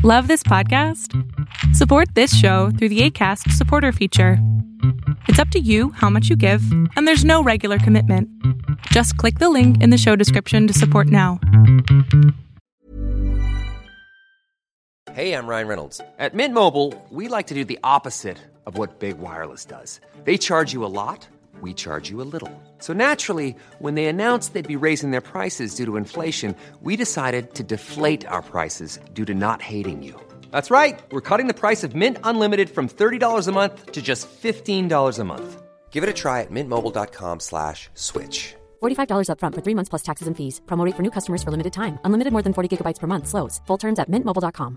Love this podcast? Support this show through the Acast supporter feature. It's up to you how much you give, and there's no regular commitment. Just click the link in the show description to support now. Hey, I'm Ryan Reynolds. At Mint Mobile, we like to do the opposite of what Big Wireless does. They charge you a lot, we charge you a little. So naturally, when they announced they'd be raising their prices due to inflation, we decided to deflate our prices due to not hating you. That's right. We're cutting the price of Mint Unlimited from $30 a month to just $15 a month. Give it a try at mintmobile.com/switch. $45 up front for 3 months plus taxes and fees. Promo rate for new customers for limited time. Unlimited more than 40 gigabytes per month. Slows full terms at mintmobile.com.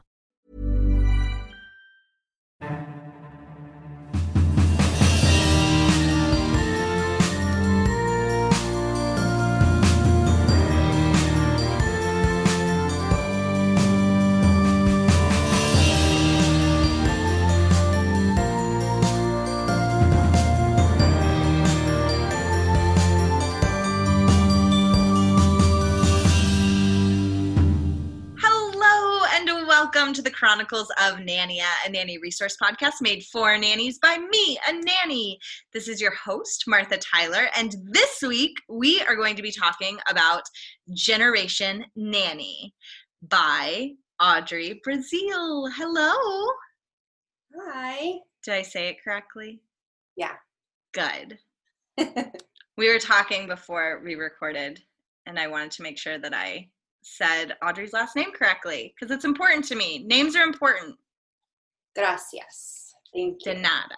Welcome to the Chronicles of Nania, a nanny resource podcast made for nannies by me, a nanny. This is your host, Martha Tyler, and this week we are going to be talking about Generation Nanny by Audrey Brazil. Hello. Hi. Did I say it correctly? Yeah. Good. We were talking before we recorded, and I wanted to make sure that I said Audrey's last name correctly because it's important to me. Names are important. Gracias. Thank you. De nada.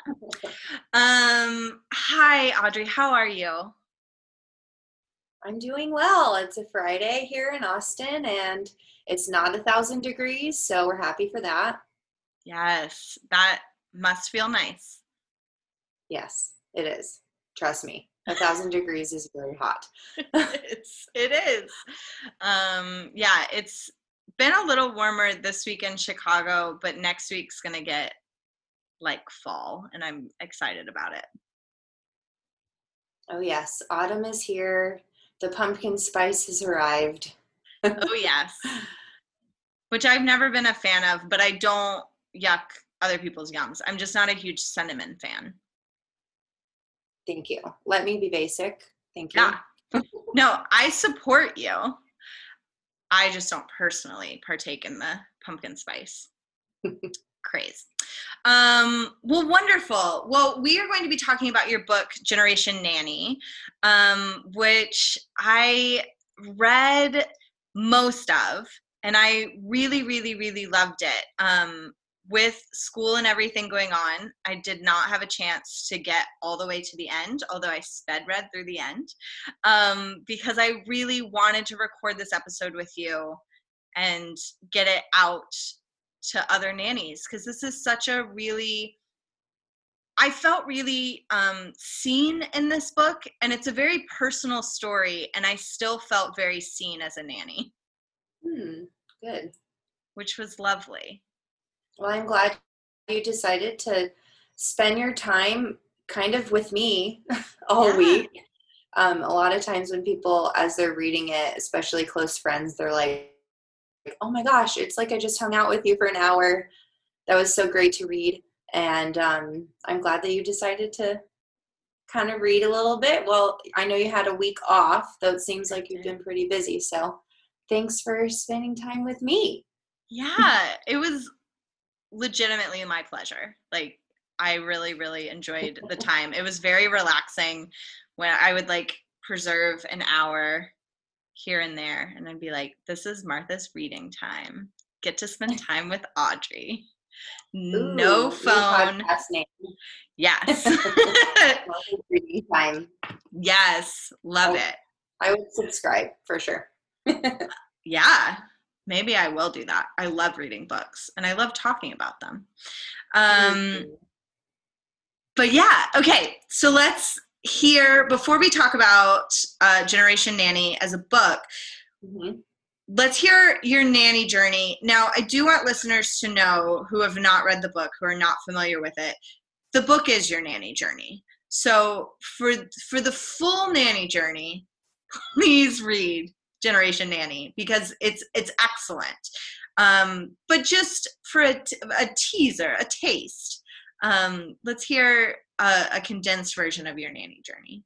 Hi, Audrey. How are you? I'm doing well. It's a Friday here in Austin, and it's not 1,000 degrees, so we're happy for that. Yes, that must feel nice. Yes, it is. Trust me. 1,000 degrees is very hot. It is. Yeah, it's been a little warmer this week in Chicago, but next week's going to get like fall, and I'm excited about it. Oh, yes. Autumn is here. The pumpkin spice has arrived. Oh, yes. Which I've never been a fan of, but I don't yuck other people's yums. I'm just not a huge cinnamon fan. Thank you. Let me be basic. Thank you. Yeah. No, I support you. I just don't personally partake in the pumpkin spice craze. Well, wonderful. Well, we are going to be talking about your book, Generation Nanny, which I read most of, and I really, really, really loved it. With school and everything going on, I did not have a chance to get all the way to the end, although I sped read through the end, because I really wanted to record this episode with you and get it out to other nannies, because this is such a really, I felt really seen in this book, and it's a very personal story, and I still felt very seen as a nanny. Good. Which was lovely. Well, I'm glad you decided to spend your time kind of with me all week. A lot of times when people, as they're reading it, especially close friends, they're like, oh my gosh, it's like I just hung out with you for an hour. That was so great to read. And I'm glad that you decided to kind of read a little bit. Well, I know you had a week off, though it seems like you've been pretty busy. So thanks for spending time with me. Yeah, it was legitimately my pleasure. Like, I really, really enjoyed the time. It was very relaxing when I would like preserve an hour here and there, and I'd be like, this is Martha's reading time. Get to spend time with Audrey. No phone. Name. Yes. Reading time. Yes. Love it. I would subscribe for sure. Yeah. Maybe I will do that. I love reading books, and I love talking about them. But yeah, okay. So let's hear, before we talk about Generation Nanny as a book, let's hear your nanny journey. Now, I do want listeners to know, who have not read the book, who are not familiar with it, the book is your nanny journey. So for the full nanny journey, please read Generation Nanny, because it's excellent. But just for a teaser, a taste, let's hear a condensed version of your nanny journey.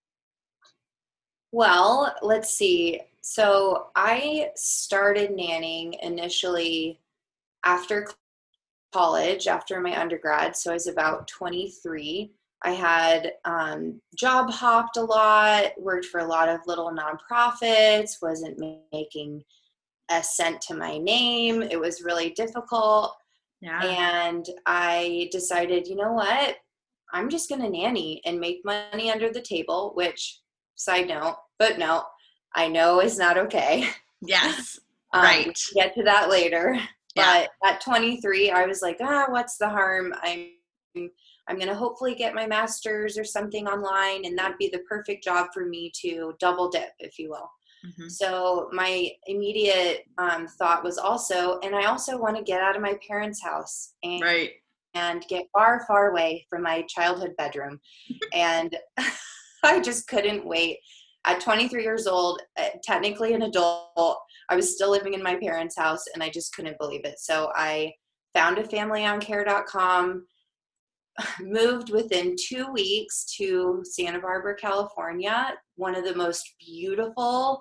Well, let's see. So I started nannying initially after college, after my undergrad. So I was about 23. I had job hopped a lot, worked for a lot of little nonprofits, wasn't making a cent to my name. It was really difficult. Yeah. And I decided, you know what? I'm just going to nanny and make money under the table, which, side note, footnote, I know is not okay. Yes. Right. We'll get to that later. Yeah. But at 23, I was like, what's the harm? I'm going to hopefully get my master's or something online, and that'd be the perfect job for me to double dip, if you will. Mm-hmm. So my immediate thought was also, and I also want to get out of my parents' house and get far, far away from my childhood bedroom. And I just couldn't wait. At 23 years old, technically an adult, I was still living in my parents' house, and I just couldn't believe it. So I found a familyoncare.com, moved within 2 weeks to Santa Barbara, California, one of the most beautiful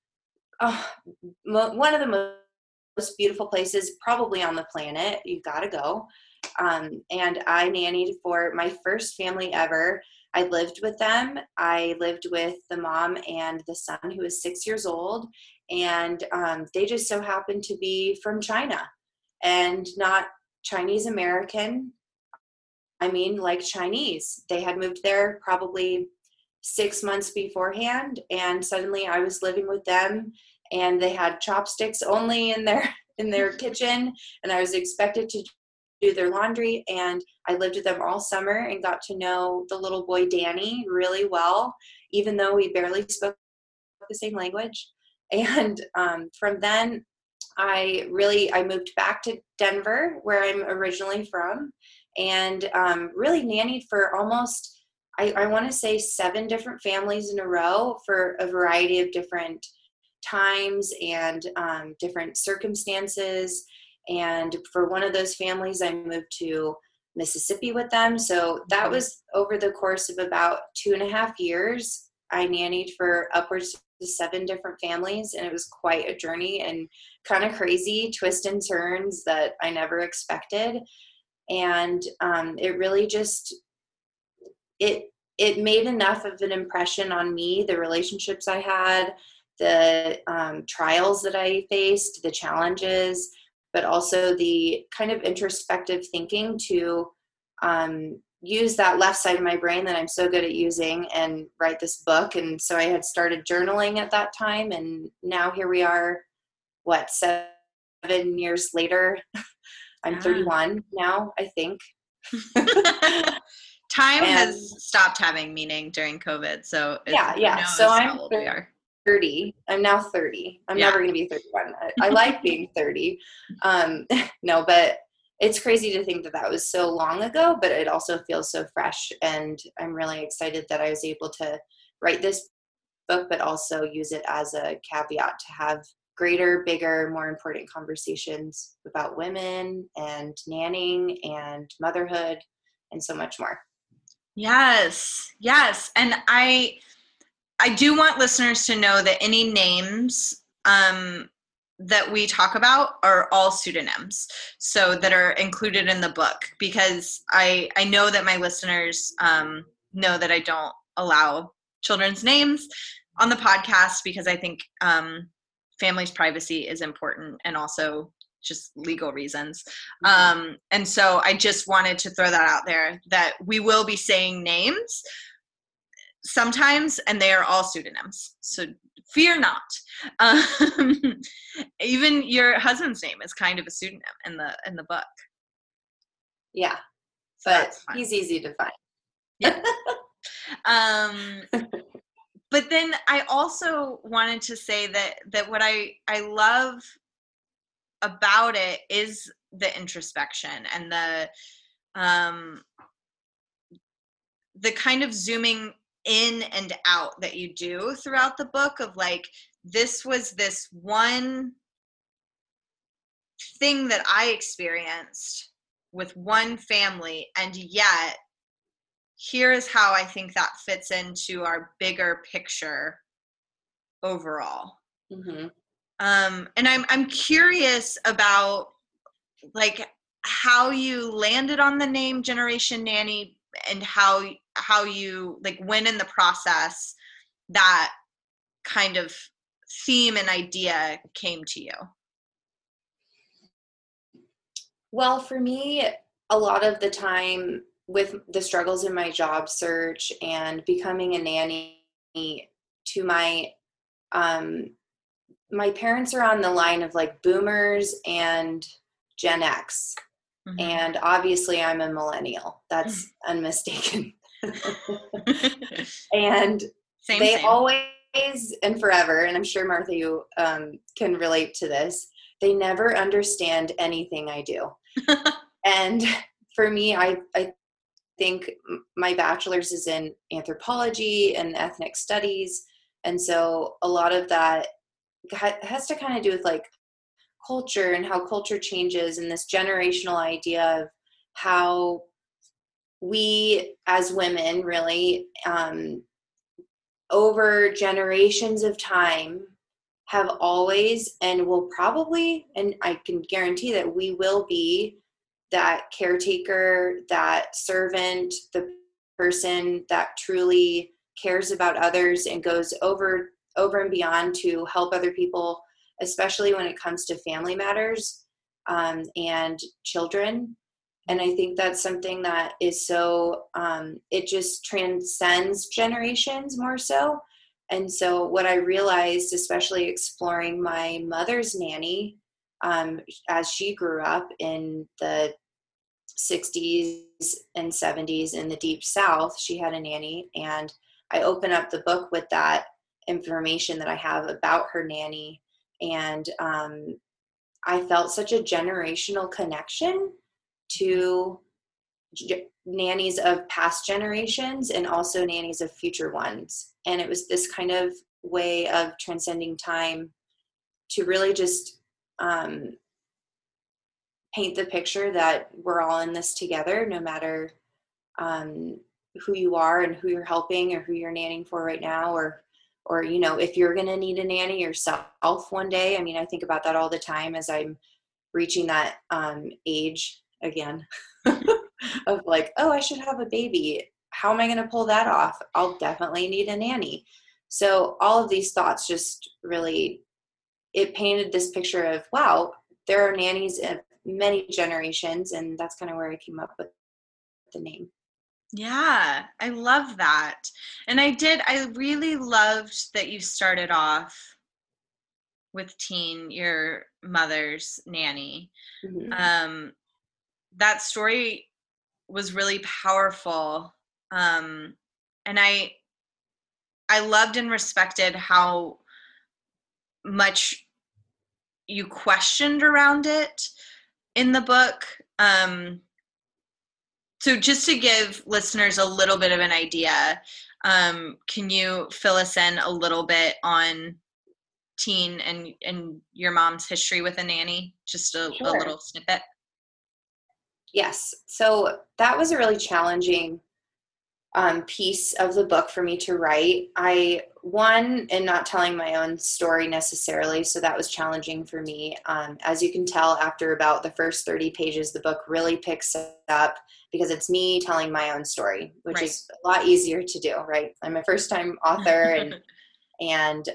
places probably on the planet. You gotta go. And I nannied for my first family ever. I lived with them. I lived with the mom and the son, who was 6 years old. And they just so happened to be from China, and not Chinese American. I mean, like Chinese. They had moved there probably 6 months beforehand, and suddenly I was living with them, and they had chopsticks only in their kitchen, and I was expected to do their laundry. And I lived with them all summer and got to know the little boy Danny really well, even though we barely spoke the same language. And from then I moved back to Denver, where I'm originally from, and really nannied for almost, I want to say 7 different families in a row for a variety of different times and different circumstances. And for one of those families, I moved to Mississippi with them. So that was over the course of about 2.5 years. I nannied for upwards of 7 different families, and it was quite a journey and kind of crazy twists and turns that I never expected. And it really just, it made enough of an impression on me, the relationships I had, the trials that I faced, the challenges, but also the kind of introspective thinking to use that left side of my brain that I'm so good at using and write this book. And so I had started journaling at that time, and now here we are, 7 years later. I'm 31 now, I think. Time has stopped having meaning during COVID. So So I'm 30. I'm now 30. I'm never going to be 31. I like being 30. No, but it's crazy to think that was so long ago, but it also feels so fresh. And I'm really excited that I was able to write this book, but also use it as a caveat to have greater, bigger, more important conversations about women and nannying and motherhood and so much more. Yes. And I do want listeners to know that any names that we talk about are all pseudonyms, so that are included in the book, because I know that my listeners know that I don't allow children's names on the podcast, because I think family's privacy is important, and also just legal reasons. And so I just wanted to throw that out there, that we will be saying names sometimes, and they are all pseudonyms. So fear not. Even your husband's name is kind of a pseudonym in the book. Yeah, so but he's easy to find. Yeah. But then I also wanted to say that what I love about it is the introspection and the kind of zooming in and out that you do throughout the book, of like, this was this one thing that I experienced with one family, and yet here is how I think that fits into our bigger picture overall. Mm-hmm. And I'm curious about like how you landed on the name Generation Nanny, and how you like when in the process that kind of theme and idea came to you. Well, for me, a lot of the time with the struggles in my job search and becoming a nanny, to my parents are on the line of like boomers and Gen X. Mm-hmm. And obviously I'm a millennial. That's unmistaken. And same. Always and forever, and I'm sure Martha, you can relate to this, they never understand anything I do. And for me, I think my bachelor's is in anthropology and ethnic studies. And so a lot of that has to kind of do with like culture and how culture changes, and this generational idea of how we as women really over generations of time have always and will probably, and I can guarantee that we will be, that caretaker, that servant, the person that truly cares about others and goes over and beyond to help other people, especially when it comes to family matters and children. And I think that's something that is so, it just transcends generations more so. And so what I realized, especially exploring my mother's nanny, as she grew up in the 60s and 70s in the Deep South, she had a nanny. And I open up the book with that information that I have about her nanny. And I felt such a generational connection to nannies of past generations and also nannies of future ones. And it was this kind of way of transcending time to really just paint the picture that we're all in this together, no matter who you are and who you're helping or who you're nannying for right now, or you know, if you're going to need a nanny yourself one day. I mean, I think about that all the time as I'm reaching that age again of like, oh, I should have a baby. How am I going to pull that off? I'll definitely need a nanny. So all of these thoughts just really, it painted this picture of, wow, there are nannies of many generations. And that's kind of where I came up with the name. Yeah, I love that. And I really loved that you started off with Teen, your mother's nanny. Mm-hmm. That story was really powerful. And I loved and respected how much you questioned around it in the book. So just to give listeners a little bit of an idea, can you fill us in a little bit on Teen and your mom's history with a nanny? Just a little snippet. Yes. So that was a really challenging piece of the book for me to write. And not telling my own story necessarily, so that was challenging for me. As you can tell, after about the first 30 pages, the book really picks up because it's me telling my own story, which is a lot easier to do, right? I'm a first-time author, and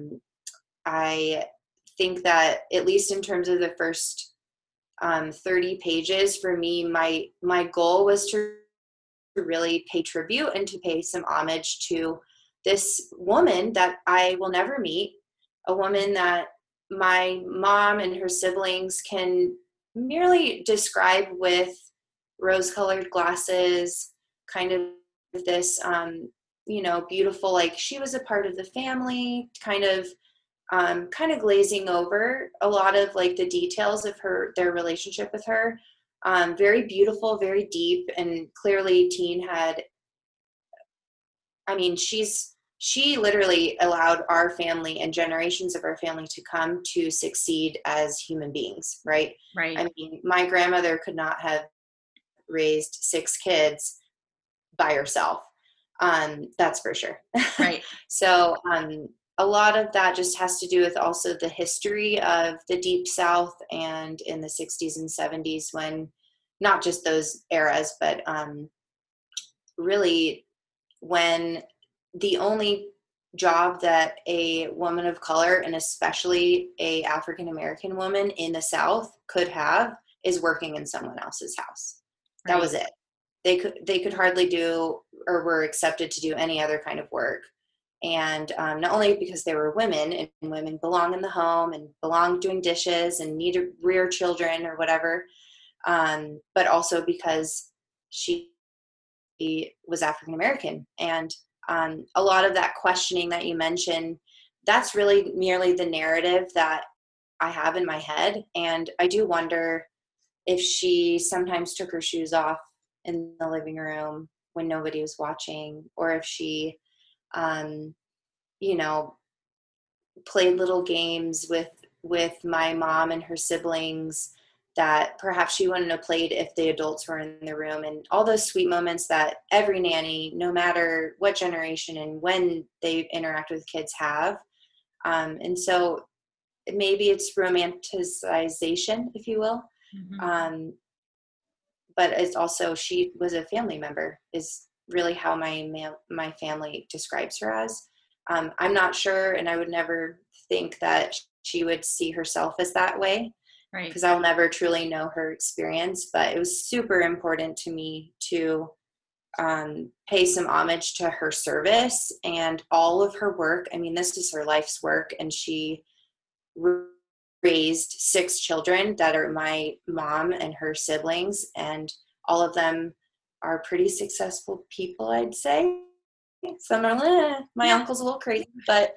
I think that at least in terms of the first 30 pages, for me, my goal was to really pay tribute and to pay some homage to this woman that I will never meet, a woman that my mom and her siblings can merely describe with rose-colored glasses, kind of this, beautiful, like she was a part of the family, kind of glazing over a lot of like the details of their relationship with her. Very beautiful, very deep, and clearly Teen had, she's she literally allowed our family and generations of our family to come to succeed as human beings, right? Right. I mean, my grandmother could not have raised 6 kids by herself. That's for sure. Right. So a lot of that just has to do with also the history of the Deep South and in the 60s and 70s, when not just those eras, but really when the only job that a woman of color, and especially a African American woman in the South, could have is working in someone else's house. That was it. They could hardly do or were accepted to do any other kind of work. And not only because they were women, and women belong in the home and belong doing dishes and need to rear children or whatever, but also because she was African American. And a lot of that questioning that you mentioned, that's really merely the narrative that I have in my head. And I do wonder if she sometimes took her shoes off in the living room when nobody was watching, or if she, played little games with my mom and her siblings that perhaps she wouldn't have played if the adults were in the room, and all those sweet moments that every nanny, no matter what generation and when they interact with kids, have. And so maybe it's romanticization, if you will. Mm-hmm. But it's also, she was a family member, is really how my family describes her as. I'm not sure, and I would never think that she would see herself as that way, right? Because I'll never truly know her experience. But it was super important to me to pay some homage to her service and all of her work. I mean, this is her life's work, and she raised 6 children that are my mom and her siblings, and all of them are pretty successful people, I'd say. Some are, my uncle's a little crazy, but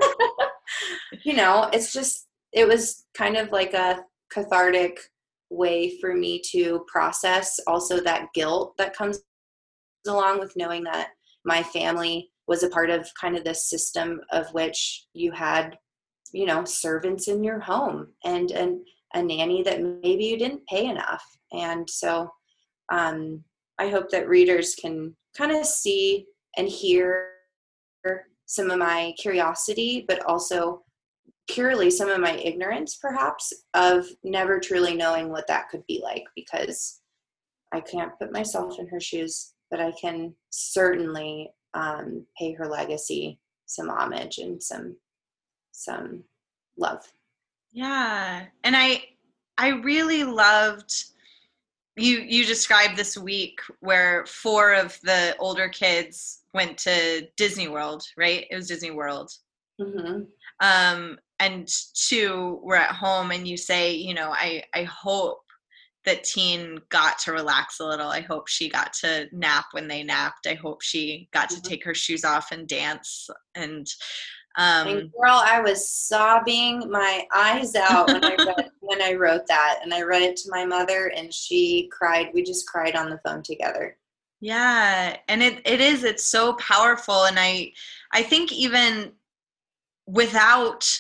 it's just, it was kind of like a cathartic way for me to process also that guilt that comes along with knowing that my family was a part of kind of this system of which you had, servants in your home and a nanny that maybe you didn't pay enough. And so I hope that readers can kind of see and hear some of my curiosity, but also purely some of my ignorance, perhaps, of never truly knowing what that could be like, because I can't put myself in her shoes, but I can certainly pay her legacy some homage and some love. Yeah. And I really loved, you described this week where 4 of the older kids went to Disney World, right? It was Disney World. Mm-hmm. And 2 were at home, and you say, I hope that Teen got to relax a little. I hope she got to nap when they napped. I hope she got to take her shoes off and dance. And girl, I was sobbing my eyes out when I wrote that, and I read it to my mother, and she cried. We just cried on the phone together. Yeah. And it's so powerful. And I think even without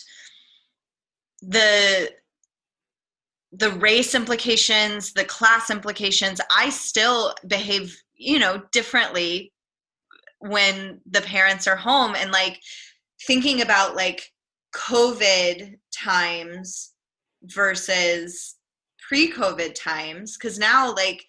the race implications, the class implications, I still behave, differently when the parents are home. And like thinking about like COVID times versus pre-COVID times, because now like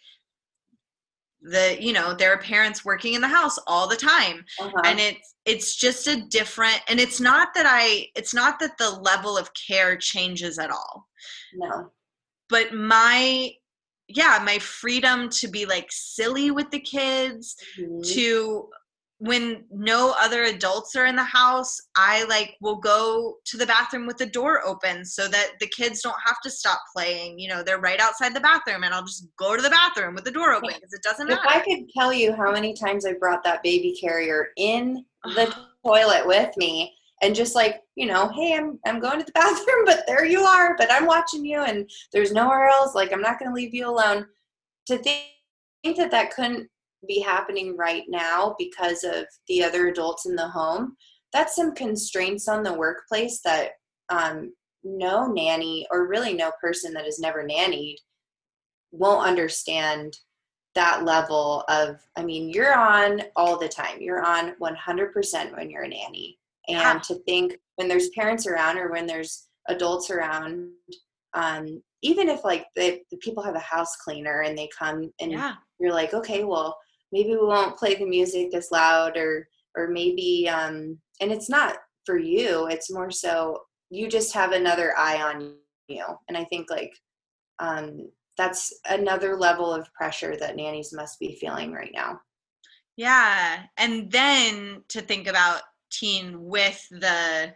there are parents working in the house all the time. Uh-huh. And it's just a different, and it's not that the level of care changes at all. No. But my freedom to be like silly with the kids, mm-hmm. to when no other adults are in the house, I like will go to the bathroom with the door open so that the kids don't have to stop playing. They're right outside the bathroom, and I'll just go to the bathroom with the door open because it doesn't matter. If I could tell you how many times I brought that baby carrier in the toilet with me, and just like, hey, I'm going to the bathroom, but there you are, but I'm watching you, and there's nowhere else. Like, I'm not going to leave you alone. To think that couldn't be happening right now because of the other adults in the home. That's some constraints on the workplace that no nanny, or really no person that has never nannied, won't understand that level of, I mean, you're on all the time. You're on 100% when you're a nanny. And to think when there's parents around or when there's adults around, even if like the people have a house cleaner and they come and you're like, okay, well, maybe we won't play the music this loud, or maybe, and it's not for you. It's more so you just have another eye on you. And I think like, that's another level of pressure that nannies must be feeling right now. Yeah. And then to think about teen with the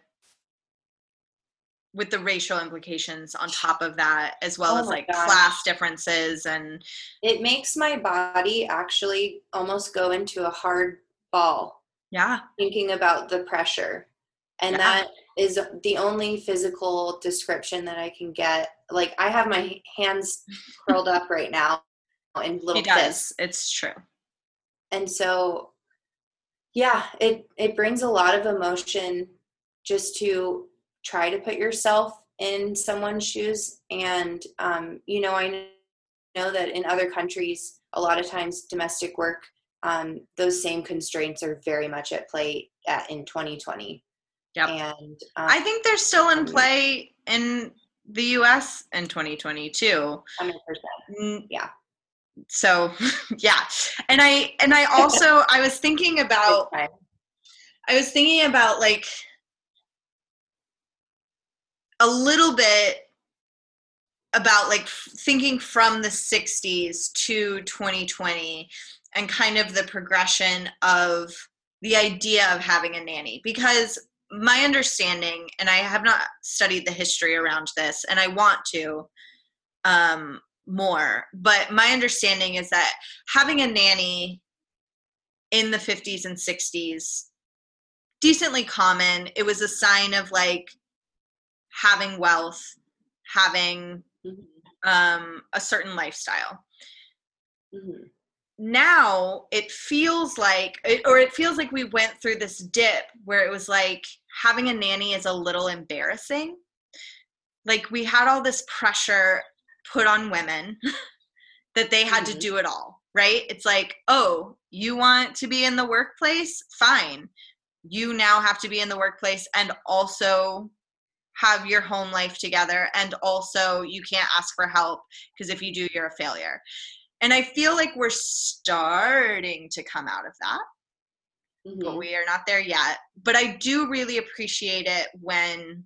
racial implications on top of that, as well as like class differences. And it makes my body actually almost go into a hard ball. Yeah. Thinking about the pressure. And that is the only physical description that I can get. Like, I have my hands curled up right now in little fists. It's true. And so, yeah, it brings a lot of emotion just to try to put yourself in someone's shoes. And, you know, I know that in other countries, a lot of times domestic work, those same constraints are very much at play in 2020. Yep. And I think they're still in play in the U.S. in 2022. 100%. Yeah. So, yeah. And I also, I was thinking about like a little bit about like thinking from the 60s to 2020 and kind of the progression of the idea of having a nanny, because my understanding, and I have not studied the history around this, and I want to more, but my understanding is that having a nanny in the 50s and 60s, decently common. It was a sign of like having wealth, having a certain lifestyle. Mm-hmm. Now it feels like we went through this dip where it was like having a nanny is a little embarrassing. Like, we had all this pressure put on women that they had to do it all, right? It's like, oh, you want to be in the workplace? Fine. You now have to be in the workplace and also have your home life together. And also you can't ask for help, because if you do, you're a failure. And I feel like we're starting to come out of that, but we are not there yet. But I do really appreciate it when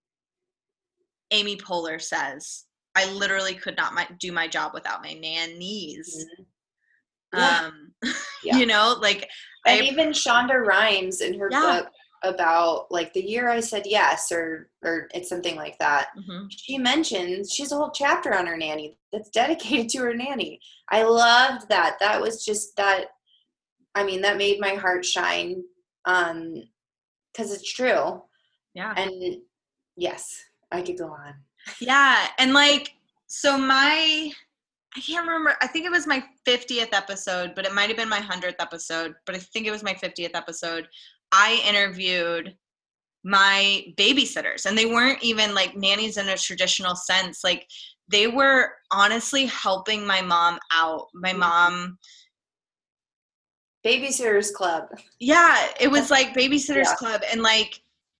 Amy Poehler says, I literally could not do my job without my nannies. Yeah. You know, like. And even Shonda Rhimes in her book about like the year I said yes, or it's something like that. Mm-hmm. She mentions, she has a whole chapter on her nanny that's dedicated to her nanny. I loved that. That was just that. I mean, that made my heart shine. 'Cause it's true. Yeah. And yes, I could go on. Yeah. And like, so I can't remember. I think it was my 50th episode, but it might have been my 100th episode, but I think it was my 50th episode. I interviewed my babysitters, and they weren't even like nannies in a traditional sense. Like, they were honestly helping my mom out. My mom. Babysitters Club. Yeah. It was like Babysitters Club. And like,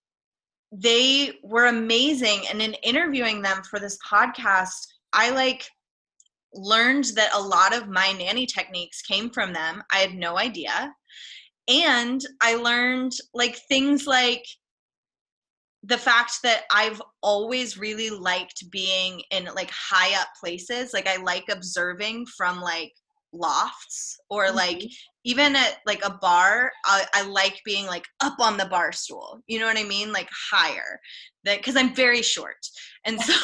they were amazing. And in interviewing them for this podcast, I like learned that a lot of my nanny techniques came from them. I had no idea. And I learned like things like the fact that I've always really liked being in like high up places. Like, I like observing from like lofts, or like even at like a bar, I like being like up on the bar stool. You know what I mean? Like higher, that, 'cause I'm very short. And so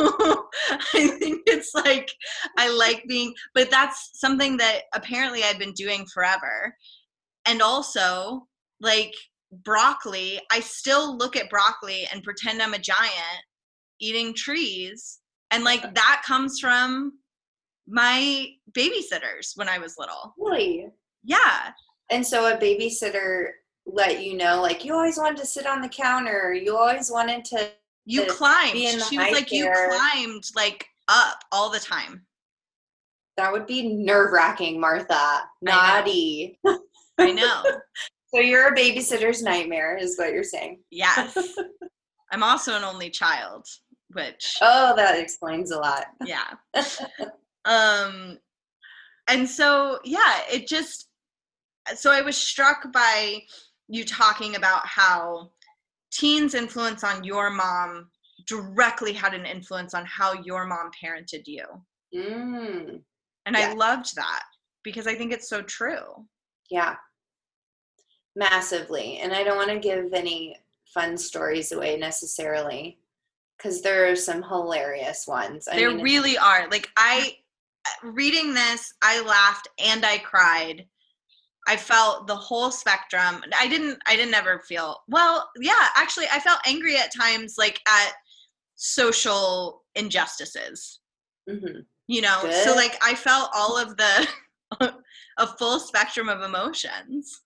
I think it's like, I like being, but that's something that apparently I've been doing forever. And also like broccoli, I still look at broccoli and pretend I'm a giant eating trees. And like, that comes from my babysitters when I was little. Really? Yeah. And so a babysitter let you know, like, you always wanted to sit on the counter. You always wanted to You climbed. be in the She was high like, you chair. climbed like up all the time. That would be nerve-wracking, Martha. Naughty. I know. So you're a babysitter's nightmare is what you're saying. Yes. I'm also an only child, which. Oh, that explains a lot. Yeah. And so, yeah, so I was struck by you talking about how teens' influence on your mom directly had an influence on how your mom parented you. And I loved that because I think it's so true. Yeah. Massively. And I don't want to give any fun stories away necessarily because there are some hilarious ones. There really are. Like, reading this, I laughed and I cried. I felt the whole spectrum. I didn't ever feel, well, yeah, actually I felt angry at times, like at social injustices, you know? Good. So like I felt all of a full spectrum of emotions.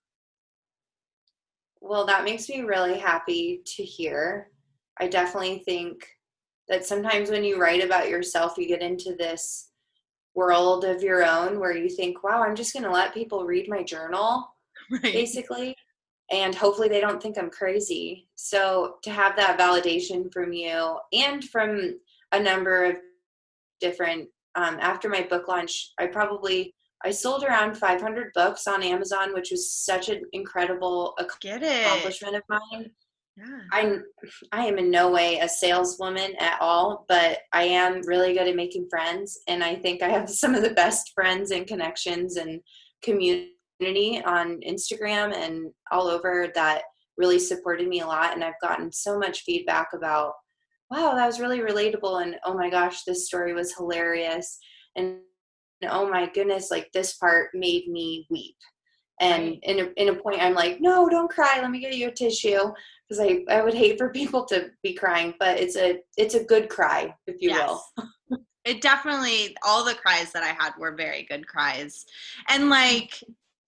Well, that makes me really happy to hear. I definitely think that sometimes when you write about yourself, you get into this world of your own where you think, wow, I'm just going to let people read my journal, basically, and hopefully they don't think I'm crazy. So to have that validation from you and from a number of different, after my book launch, I sold around 500 books on Amazon, which was such an incredible accomplishment of mine. Yeah. I am in no way a saleswoman at all, but I am really good at making friends. And I think I have some of the best friends and connections and community on Instagram and all over that really supported me a lot. And I've gotten so much feedback about, wow, that was really relatable. And oh my gosh, this story was hilarious. And oh my goodness, like this part made me weep. And in a point, I'm like, no, don't cry. Let me get you a tissue. Because I would hate for people to be crying, but it's a good cry, if you will. It definitely, all the cries that I had were very good cries. And like,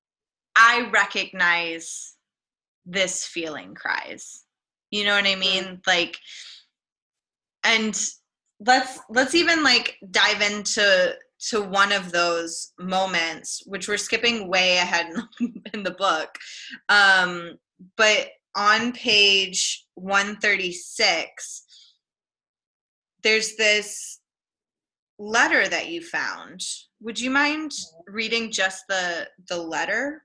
I recognize this feeling cries. You know what I mean? Like, and let's even like dive into one of those moments, which we're skipping way ahead in the book. But on page 136, there's this letter that you found. Would you mind reading just the letter?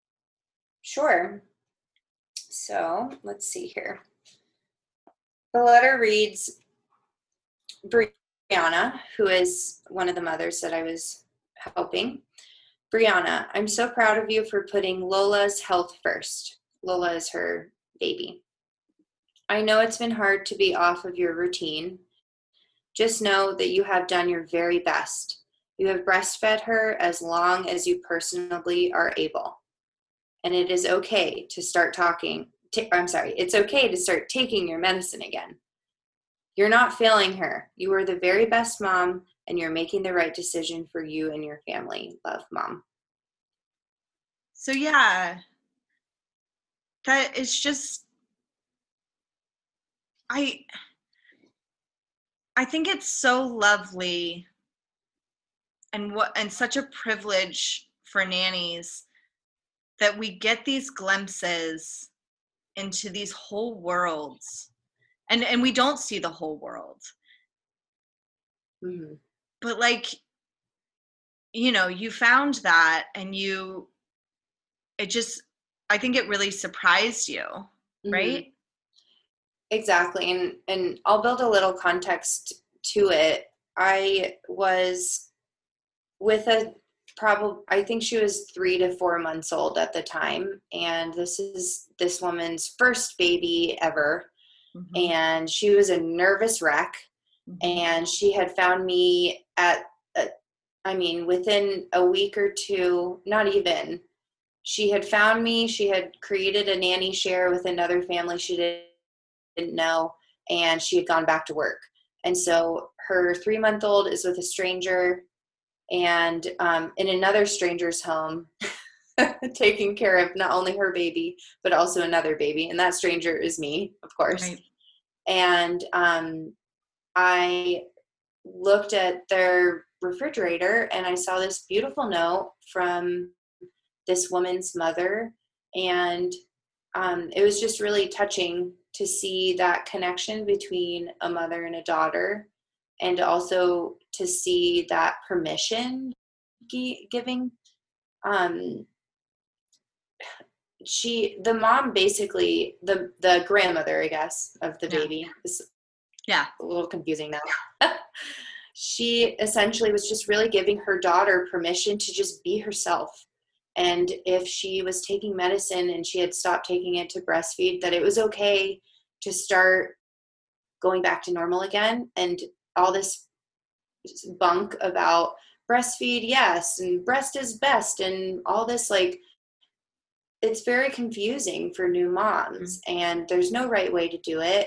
Sure. So let's see here. The letter reads, Brianna, who is one of the mothers that I was helping. Brianna, I'm so proud of you for putting Lola's health first. Lola is her baby. I know it's been hard to be off of your routine. Just know that you have done your very best. You have breastfed her as long as you personally are able. And it is okay to start it's okay to start taking your medicine again. You're not failing her. You are the very best mom, and you're making the right decision for you and your family. Love, Mom. So yeah, that is just, I think it's so lovely and such a privilege for nannies that we get these glimpses into these whole worlds. And we don't see the whole world. Mm-hmm. But like, you know, you found that and I think it really surprised you, right? Mm-hmm. Exactly. And I'll build a little context to it. I was with I think she was 3 to 4 months old at the time. And this is this woman's first baby ever. Mm-hmm. And she was a nervous wreck. Mm-hmm. And she had found me within a week or two, not even, she had found me. She had created a nanny share with another family she didn't know, and she had gone back to work. And so her 3-month-old is with a stranger and in another stranger's home. taking care of not only her baby, but also another baby. And that stranger is me, of course. Right. And I looked at their refrigerator and I saw this beautiful note from this woman's mother. And it was just really touching to see that connection between a mother and a daughter, and also to see that permission giving. The mom, basically the grandmother, I guess, of the baby. Yeah. A little confusing now. She essentially was just really giving her daughter permission to just be herself. And if she was taking medicine and she had stopped taking it to breastfeed, that it was okay to start going back to normal again. And all this bunk about breastfeed, yes, and breast is best, and all this, like, it's very confusing for new moms. And there's no right way to do it.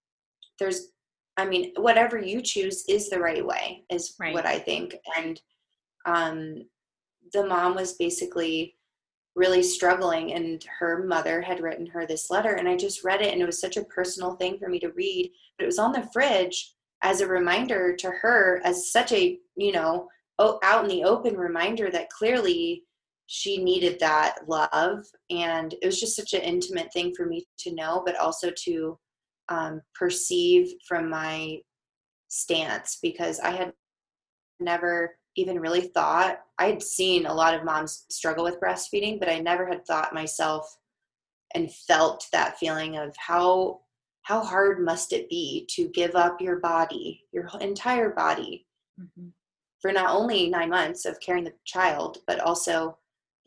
Whatever you choose is the right way, is right. What I think. And the mom was basically really struggling, and her mother had written her this letter, and I just read it, and it was such a personal thing for me to read, but it was on the fridge as a reminder to her, as such a, out in the open reminder that clearly she needed that love. And it was just such an intimate thing for me to know, but also to perceive from my stance, because I had never even really thought. I had seen a lot of moms struggle with breastfeeding, but I never had thought myself and felt that feeling of how hard must it be to give up your body, your entire body, for not only 9 months of carrying the child, but also,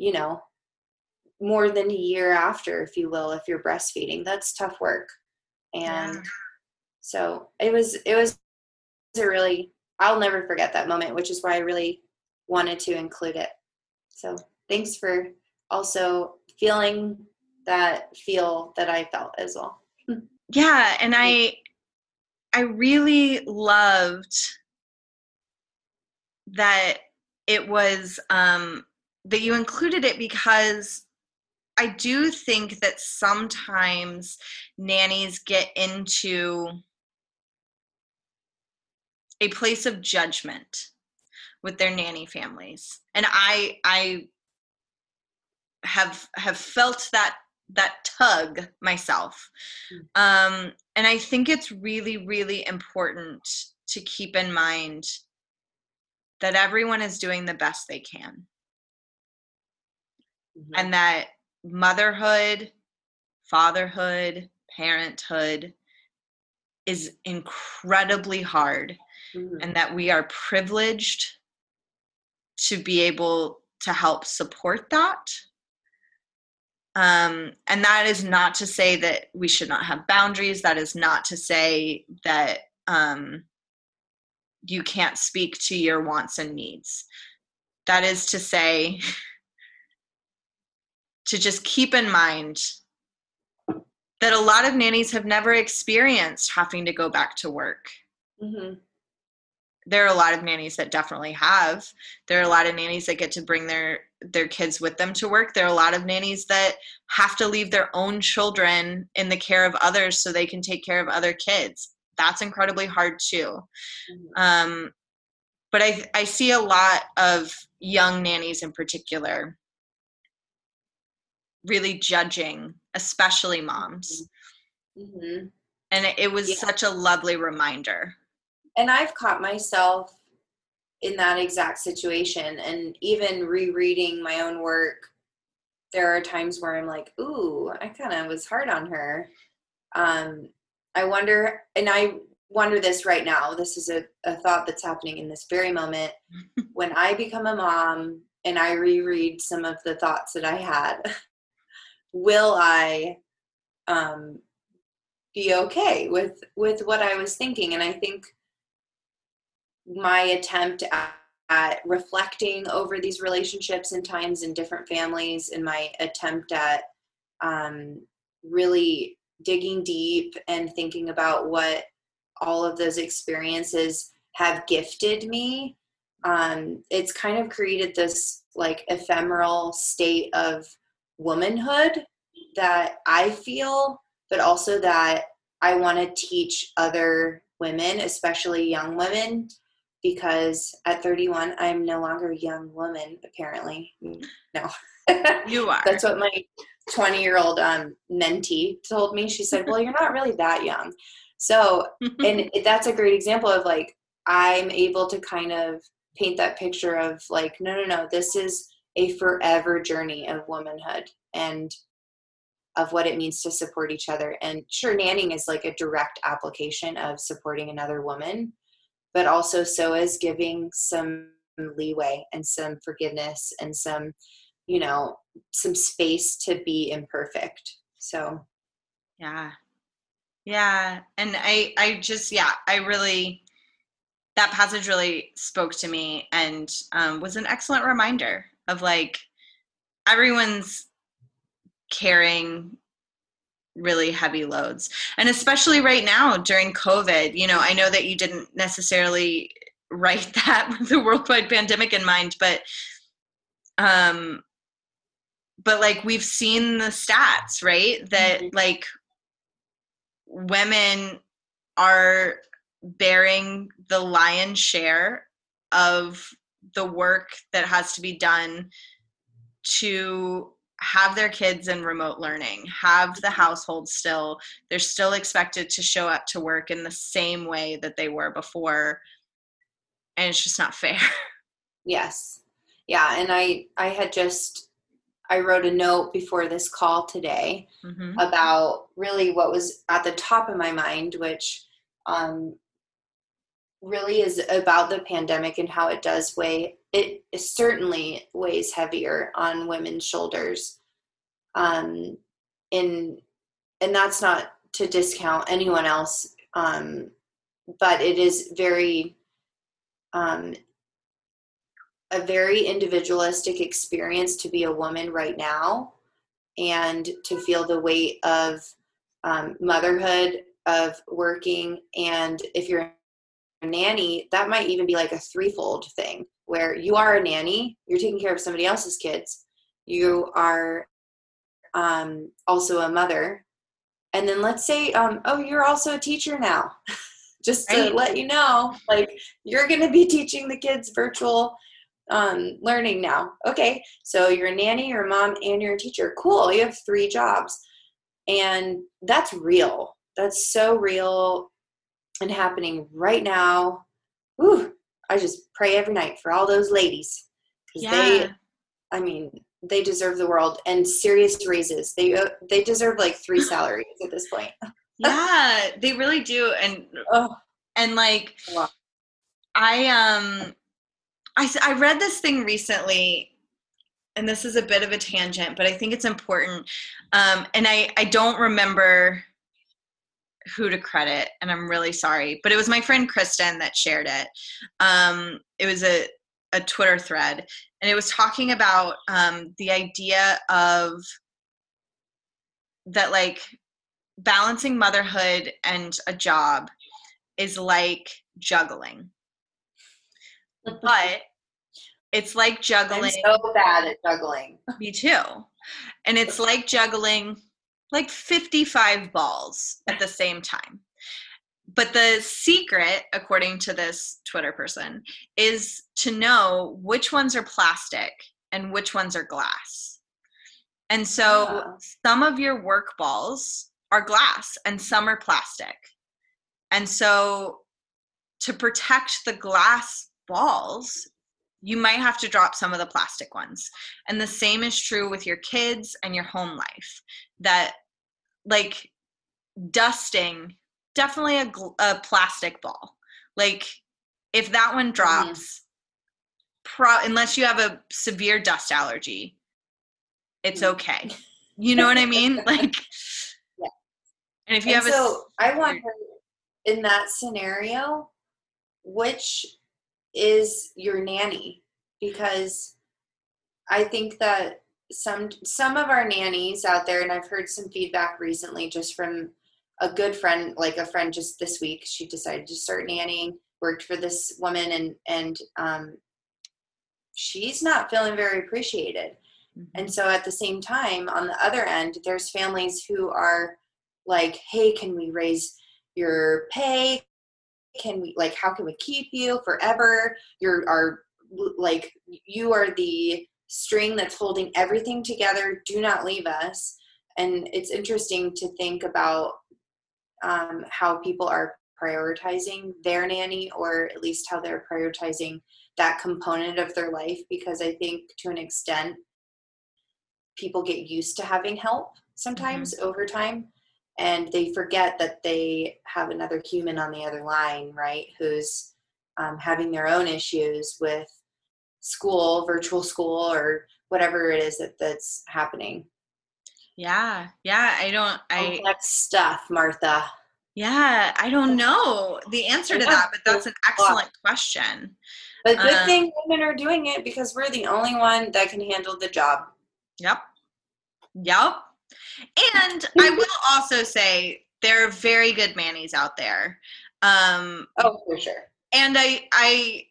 more than a year after, if you will, if you're breastfeeding. That's tough work. And so it was a really, I'll never forget that moment, which is why I really wanted to include it. So thanks for also feeling that I felt as well. Yeah. And I really loved that it was, that you included it, because I do think that sometimes nannies get into a place of judgment with their nanny families. And I have felt that tug myself. And I think it's really, really important to keep in mind that everyone is doing the best they can. And that motherhood, fatherhood, parenthood is incredibly hard. And that we are privileged to be able to help support that. And that is not to say that we should not have boundaries. That is not to say that you can't speak to your wants and needs. That is to say to just keep in mind that a lot of nannies have never experienced having to go back to work. There are a lot of nannies that definitely have. There are a lot of nannies that get to bring their kids with them to work. There are a lot of nannies that have to leave their own children in the care of others so they can take care of other kids. That's incredibly hard too. But I see a lot of young nannies in particular really judging, especially moms. And it was such a lovely reminder. And I've caught myself in that exact situation, and even rereading my own work, there are times where I'm like, ooh, I kind of was hard on her. I wonder this right now. This is a thought that's happening in this very moment. When I become a mom and I reread some of the thoughts that I had, will I be okay with what I was thinking? And I think my attempt at reflecting over these relationships and times in different families, and my attempt at really digging deep and thinking about what all of those experiences have gifted me, it's kind of created this like ephemeral state of womanhood that I feel, but also that I want to teach other women, especially young women, because at 31, I'm no longer a young woman, apparently. No. You are. That's what my 20-year-old mentee told me. She said, well, you're not really that young. So, and that's a great example of like, I'm able to kind of paint that picture of like, no, this is a forever journey of womanhood and of what it means to support each other. And sure, nannying is like a direct application of supporting another woman, but also so is giving some leeway and some forgiveness and some, you know, some space to be imperfect. So. Yeah. Yeah. And I just, I really, that passage really spoke to me and was an excellent reminder of like, everyone's carrying really heavy loads. And especially right now during COVID, you know, I know that you didn't necessarily write that with the worldwide pandemic in mind, but like we've seen the stats, right? That like women are bearing the lion's share of the work that has to be done to have their kids in remote learning, have the household still. They're still expected to show up to work in the same way that they were before. And it's just not fair. Yes. Yeah. And I wrote a note before this call today about really what was at the top of my mind, which really is about the pandemic and how it does weigh. It certainly weighs heavier on women's shoulders. And that's not to discount anyone else. But it is a very individualistic experience to be a woman right now and to feel the weight of motherhood, of working. And if you're a nanny, that might even be like a threefold thing where you are a nanny, you're taking care of somebody else's kids, you are also a mother, and then let's say, you're also a teacher now. Just to let you know, like you're going to be teaching the kids virtual learning now. Okay, so you're a nanny, you're a mom, and you're a teacher. Cool, you have 3 jobs. And that's real. That's so real and happening right now. Whew, I just pray every night for all those ladies. Because they deserve the world and serious raises. They deserve like 3 salaries at this point. Yeah, they really do. And like, wow. I read this thing recently, and this is a bit of a tangent, but I think it's important. And I don't remember who to credit, and I'm really sorry, but it was my friend Kristen that shared it. It was a Twitter thread, and it was talking about the idea of that, like, balancing motherhood and a job is like juggling. But it's like juggling. I'm so bad at juggling. Me too. And it's like juggling like 55 balls at the same time. But the secret, according to this Twitter person, is to know which ones are plastic and which ones are glass. And so some of your work balls are glass and some are plastic. And so to protect the glass balls, you might have to drop some of the plastic ones. And the same is true with your kids and your home life. That, like, dusting, definitely a plastic ball. Like, if that one drops, unless you have a severe dust allergy, it's okay. You know what I mean? Like, yeah. And if you I wonder, in that scenario, which is your nanny? Because I think that some of our nannies out there, and I've heard some feedback recently just from a good friend, like a friend just this week, she decided to start nannying, worked for this woman, and she's not feeling very appreciated. And so at the same time, on the other end, there's families who are like, hey, can we raise your pay? Can we, like, how can we keep you forever? You are the string that's holding everything together. Do not leave us. And it's interesting to think about how people are prioritizing their nanny, or at least how they're prioritizing that component of their life, because I think to an extent, people get used to having help sometimes over time, and they forget that they have another human on the other line, right, who's having their own issues with school, virtual school, or whatever it is that's happening. Yeah. Complex stuff, Martha. Yeah, I don't know the answer to that, but that's an excellent question. But good thing women are doing it, because we're the only one that can handle the job. Yep. And I will also say there are very good mannies out there. For sure. And I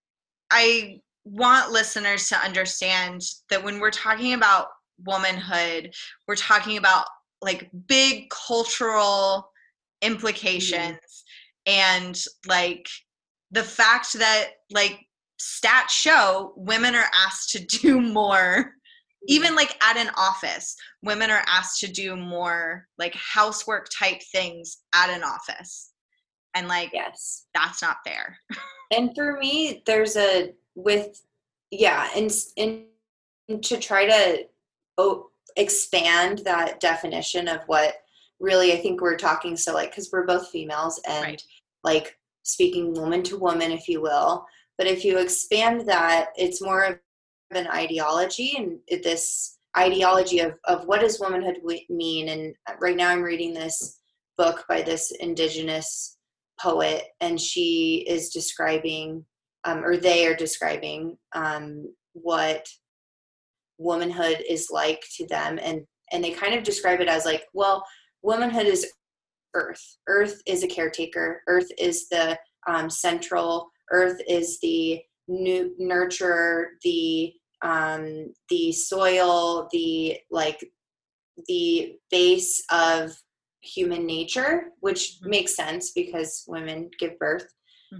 want listeners to understand that when we're talking about womanhood, we're talking about like big cultural implications, and like the fact that like stats show women are asked to do more. Even like at an office, women are asked to do more like housework type things at an office. And like, yes, that's not fair. And for me, there's and to try to expand that definition of what really, I think we're talking, so like, because we're both females and right. like speaking woman to woman, if you will. But if you expand that, it's more of an ideology, and this ideology of what does womanhood mean. And right now I'm reading this book by this indigenous poet, and she is describing they are describing what womanhood is like to them, and they kind of describe it as like, well, womanhood is earth is a caretaker, earth is the central, earth is the nurturer, the soil, the base of human nature, which makes sense because women give birth.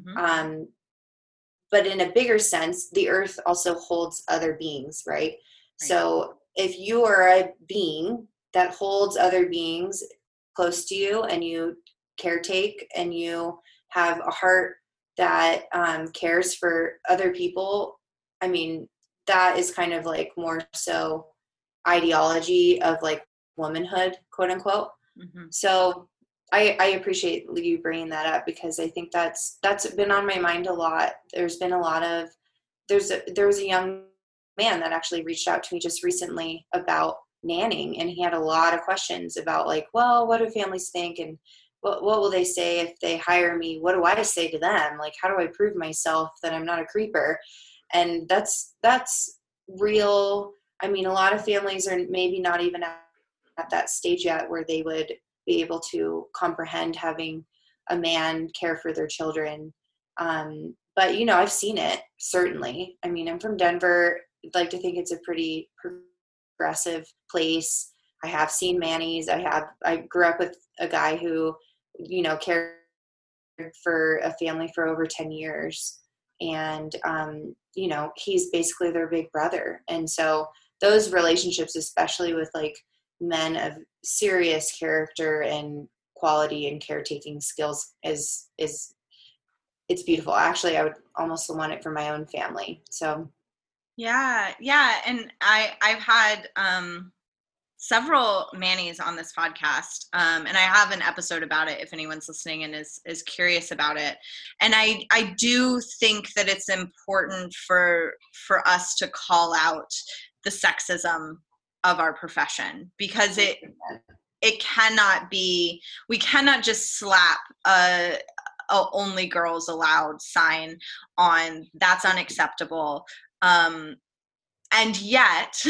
But in a bigger sense, the earth also holds other beings, right? So if you are a being that holds other beings close to you, and you caretake, and you have a heart that cares for other people, I mean, that is kind of like more so ideology of like womanhood, quote unquote. So I appreciate you bringing that up, because I think that's been on my mind a lot. There's been a lot of, there was a young man that actually reached out to me just recently about nanning, and he had a lot of questions about like, well, what do families think, and what will they say if they hire me? What do I say to them? Like, how do I prove myself that I'm not a creeper? And that's real. I mean, a lot of families are maybe not even at that stage yet where they would be able to comprehend having a man care for their children. But, you know, I've seen it, certainly. I mean, I'm from Denver. I'd like to think it's a pretty progressive place. I have seen Manny's. I grew up with a guy who, you know, cared for a family for over 10 years. And, you know, he's basically their big brother. And so those relationships, especially with like men of serious character and quality and caretaking skills, is it's beautiful. Actually, I would almost want it for my own family. So. Yeah. And I've had, several Mannies on this podcast. And I have an episode about it if anyone's listening and is curious about it. And I do think that it's important for us to call out the sexism of our profession, because it cannot be, we cannot just slap a only girls allowed sign on. That's unacceptable. And yet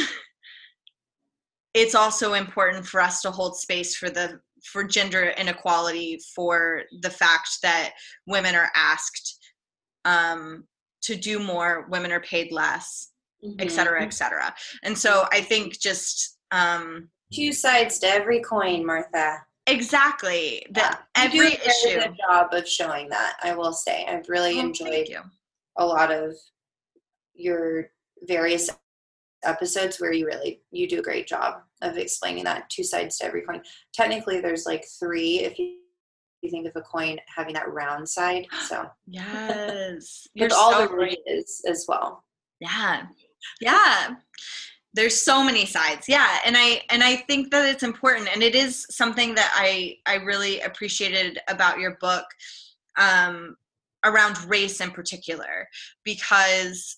it's also important for us to hold space for gender inequality, for the fact that women are asked to do more, women are paid less, et cetera, et cetera. And so I think just two sides to every coin, Martha. Exactly. That you every do a issue. very good job of showing that, I will say. I've really enjoyed a lot of your various episodes where you do a great job of explaining that two sides to every coin. Technically there's like three if you think of a coin having that round side. So yes. with all the ridges as well. Yeah. There's so many sides. Yeah. And I think that it's important, and it is something that I really appreciated about your book, around race in particular, because,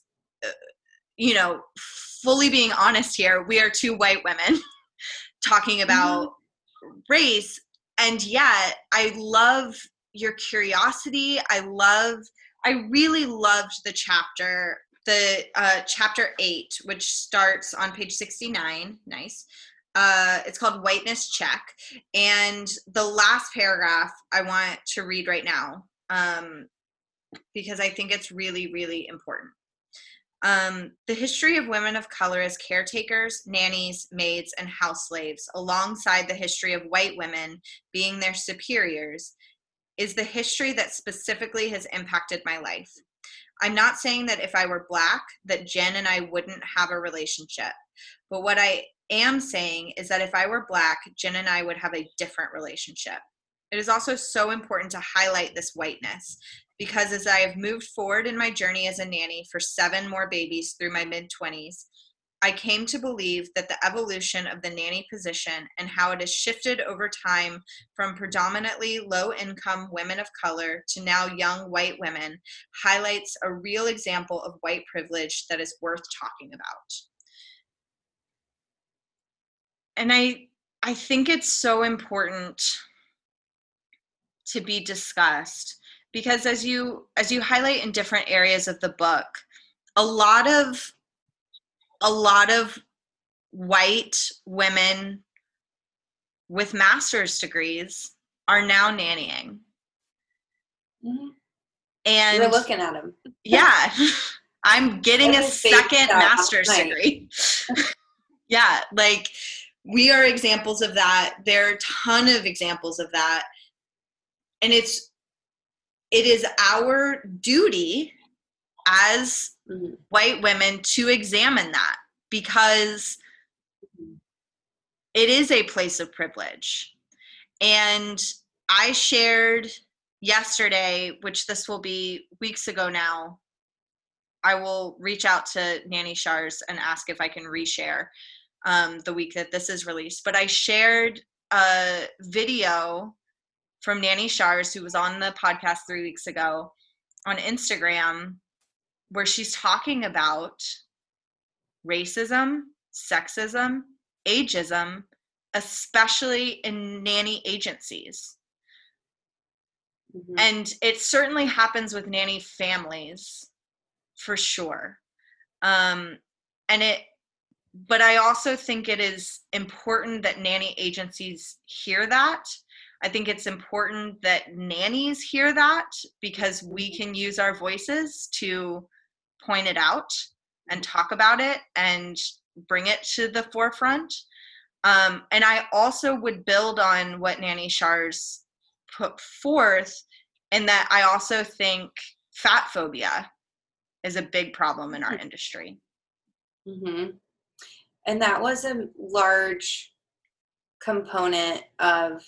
fully being honest here, we are two white women talking about race. And yet I love your curiosity. I really loved the chapter, chapter 8, which starts on page 69. Nice. It's called Whiteness Check. And the last paragraph I want to read right now, because I think it's really, really important. The history of women of color as caretakers, nannies, maids, and house slaves, alongside the history of white women being their superiors, is the history that specifically has impacted my life. I'm not saying that if I were Black, that Jen and I wouldn't have a relationship. But what I am saying is that if I were Black, Jen and I would have a different relationship. It is also so important to highlight this whiteness, because as I have moved forward in my journey as a nanny for 7 more babies through my mid-20s, I came to believe that the evolution of the nanny position and how it has shifted over time from predominantly low-income women of color to now young white women highlights a real example of white privilege that is worth talking about. And I think it's so important to be discussed, because as you highlight in different areas of the book, a lot of white women with master's degrees are now nannying. Mm-hmm. And you're looking at them. Yeah. I'm getting a second master's degree. Yeah, like we are examples of that. There are a ton of examples of that. And it is our duty as white women to examine that, because it is a place of privilege. And I shared yesterday, which this will be weeks ago now, I will reach out to Nanny Shars and ask if I can reshare the week that this is released. But I shared a video from Nanny Shars, who was on the podcast 3 weeks ago, on Instagram, where she's talking about racism, sexism, ageism, especially in nanny agencies. Mm-hmm. And it certainly happens with nanny families, for sure. But I also think it is important that nanny agencies hear that. I think it's important that nannies hear that, because we can use our voices to point it out and talk about it and bring it to the forefront. And I also would build on what Nanny Shars put forth, in that I also think fat phobia is a big problem in our industry. Mm-hmm. And that was a large component of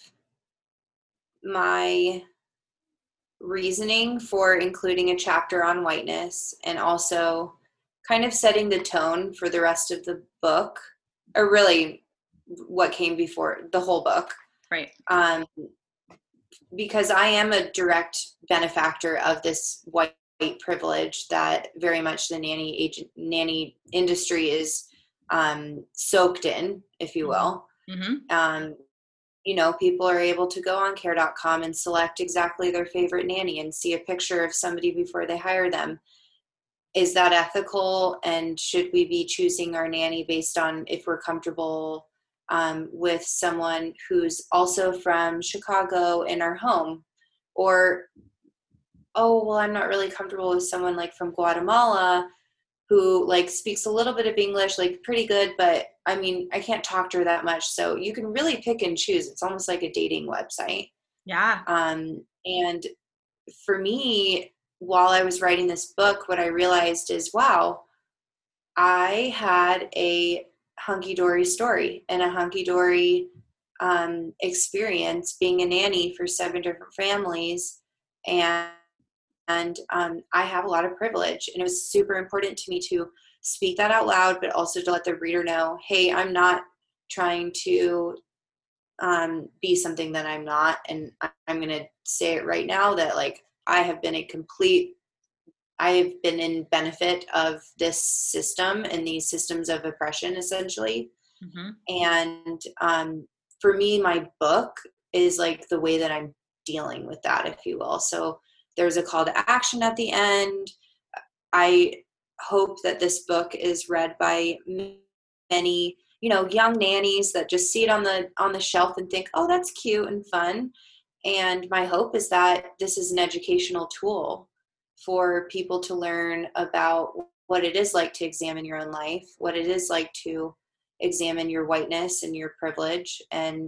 my reasoning for including a chapter on whiteness, and also kind of setting the tone for the rest of the book, or really what came before the whole book. Right. Because I am a direct benefactor of this white privilege that very much the nanny industry is soaked in, if you will. Mm-hmm. People are able to go on care.com and select exactly their favorite nanny and see a picture of somebody before they hire them. Is that ethical? And should we be choosing our nanny based on if we're comfortable with someone who's also from Chicago in our home? Or oh, well, I'm not really comfortable with someone like from Guatemala who like speaks a little bit of English, like pretty good, but I mean, I can't talk to her that much. So you can really pick and choose. It's almost like a dating website. Yeah. And for me, while I was writing this book, what I realized is, wow, I had a hunky-dory story and a hunky-dory experience being a nanny for 7 different families. And I have a lot of privilege, and it was super important to me to speak that out loud, but also to let the reader know, hey, I'm not trying to be something that I'm not. And I'm going to say it right now that like, I have been in benefit of this system and these systems of oppression, essentially. Mm-hmm. And for me, my book is like the way that I'm dealing with that, if you will. So there's a call to action at the end. I hope that this book is read by many, young nannies that just see it on the shelf and think, oh, that's cute and fun. And my hope is that this is an educational tool for people to learn about what it is like to examine your own life, what it is like to examine your whiteness and your privilege, and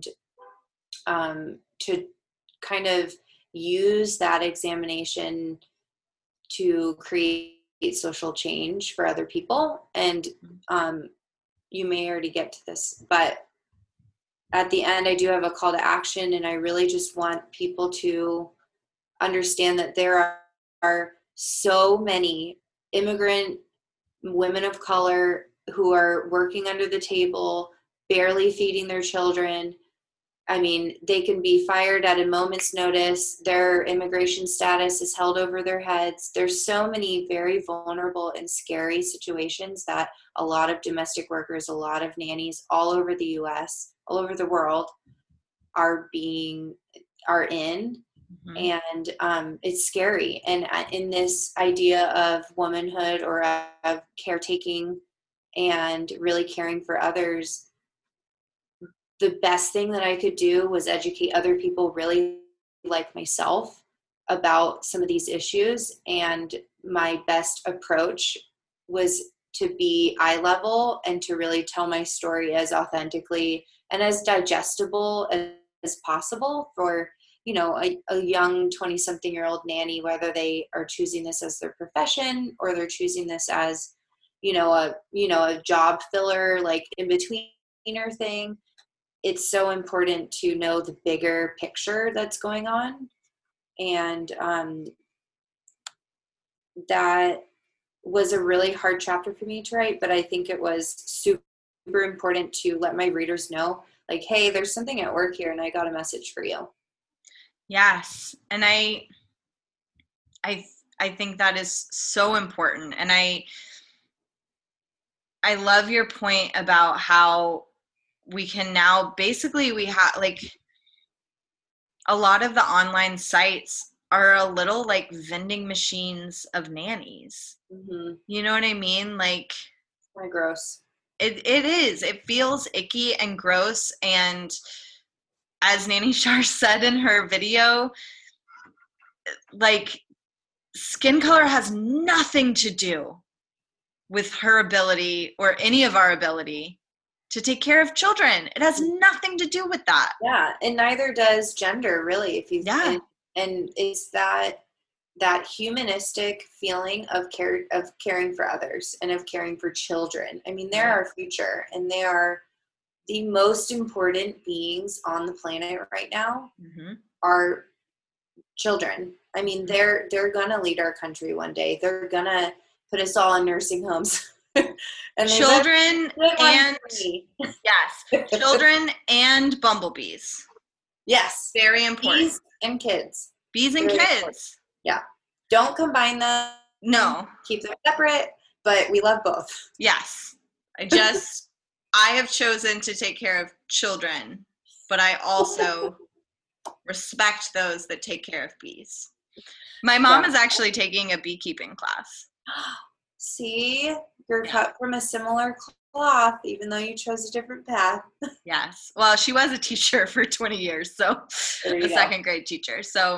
to kind of use that examination to create social change for other people. And you may already get to this, but at the end, I do have a call to action, and I really just want people to understand that there are so many immigrant women of color who are working under the table, barely feeding their children. I mean, they can be fired at a moment's notice. Their immigration status is held over their heads. There's so many very vulnerable and scary situations that a lot of domestic workers, a lot of nannies all over the US, all over the world are in. Mm-hmm. And it's scary. And in this idea of womanhood or of caretaking and really caring for others, the best thing that I could do was educate other people really like myself about some of these issues. And my best approach was to be eye level and to really tell my story as authentically and as digestible as possible for, a young 20-something-year-old nanny, whether they are choosing this as their profession or they're choosing this as, a job filler, like in betweener thing. It's so important to know the bigger picture that's going on. And that was a really hard chapter for me to write, but I think it was super important to let my readers know, like, hey, there's something at work here and I got a message for you. Yes. And I think that is so important. And I love your point about how we can now basically, we have like a lot of the online sites are a little like vending machines of nannies. Mm-hmm. You know what I mean? Like, kind of gross. It is. It feels icky and gross. And as Nanny Shar said in her video, like, skin color has nothing to do with her ability or any of our ability to take care of children. It has nothing to do with that. Yeah, and neither does gender, really. Yeah. And it's that humanistic feeling of caring for others and of caring for children. I mean, they're our future, and they are the most important beings on the planet right now. Mm-hmm. Are children. I mean, they're gonna lead our country one day. They're gonna put us all in nursing homes. And children and yes, children and bumblebees. Yes, very important. Bees and kids. Bees and very kids. Important. Yeah, don't combine them. No, keep them separate. But we love both. Yes, I have chosen to take care of children, but I also respect those that take care of bees. My mom is actually taking a beekeeping class. See, you're cut from a similar cloth, even though you chose a different path. Yes. Well, she was a teacher for 20 years, so a second grade teacher. So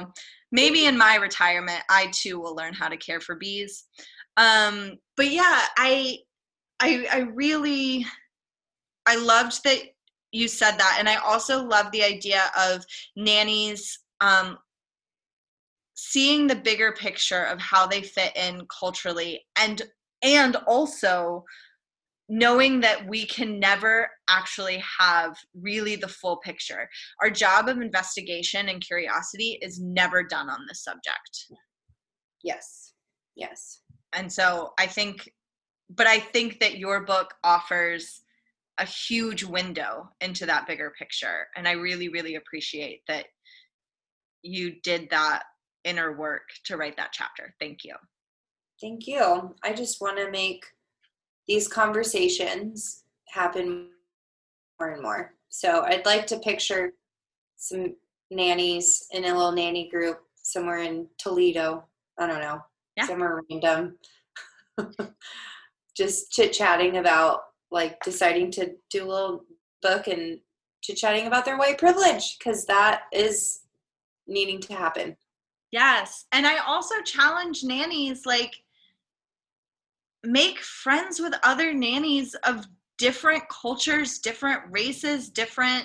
maybe in my retirement, I too will learn how to care for bees. But yeah, I really, I loved that you said that. And I also love the idea of nannies, seeing the bigger picture of how they fit in culturally, and also knowing that we can never actually have really the full picture. Our job of investigation and curiosity is never done on this subject. Yes. And so I think that your book offers a huge window into that bigger picture. And I really, really appreciate that you did that inner work to write that chapter. Thank you. Thank you. I just want to make these conversations happen more and more. So I'd like to picture some nannies in a little nanny group somewhere in Toledo. I don't know, somewhere random. Just chit-chatting about, like, deciding to do a little book and chit-chatting about their white privilege, because that is needing to happen. Yes. And I also challenge nannies, like, make friends with other nannies of different cultures, different races, different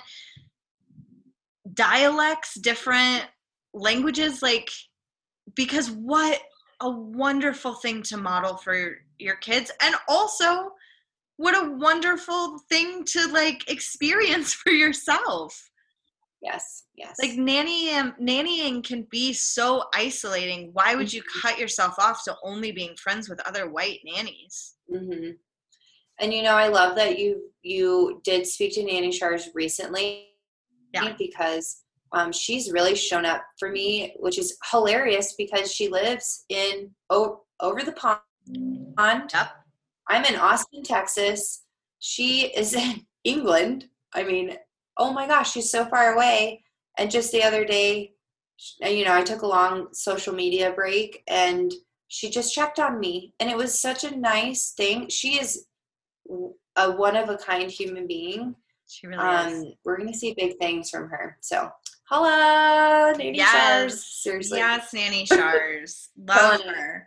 dialects, different languages, like, because what a wonderful thing to model for your kids, and also what a wonderful thing to, like, experience for yourself. Yes. Like, nannying can be so isolating. Why would you cut yourself off to only being friends with other white nannies? Mm-hmm. And, you know, I love that you did speak to Nanny Shars recently, because she's really shown up for me, which is hilarious because she lives in over the pond. Yep. I'm in Austin, Texas. She is in England. I mean, oh my gosh, she's so far away. And just the other day, you know, I took a long social media break and she just checked on me. And it was such a nice thing. She is a one-of-a-kind human being. She really is. We're going to see big things from her. So, holla, Nanny Shars. Seriously. Yes, Nanny Shars. Love her.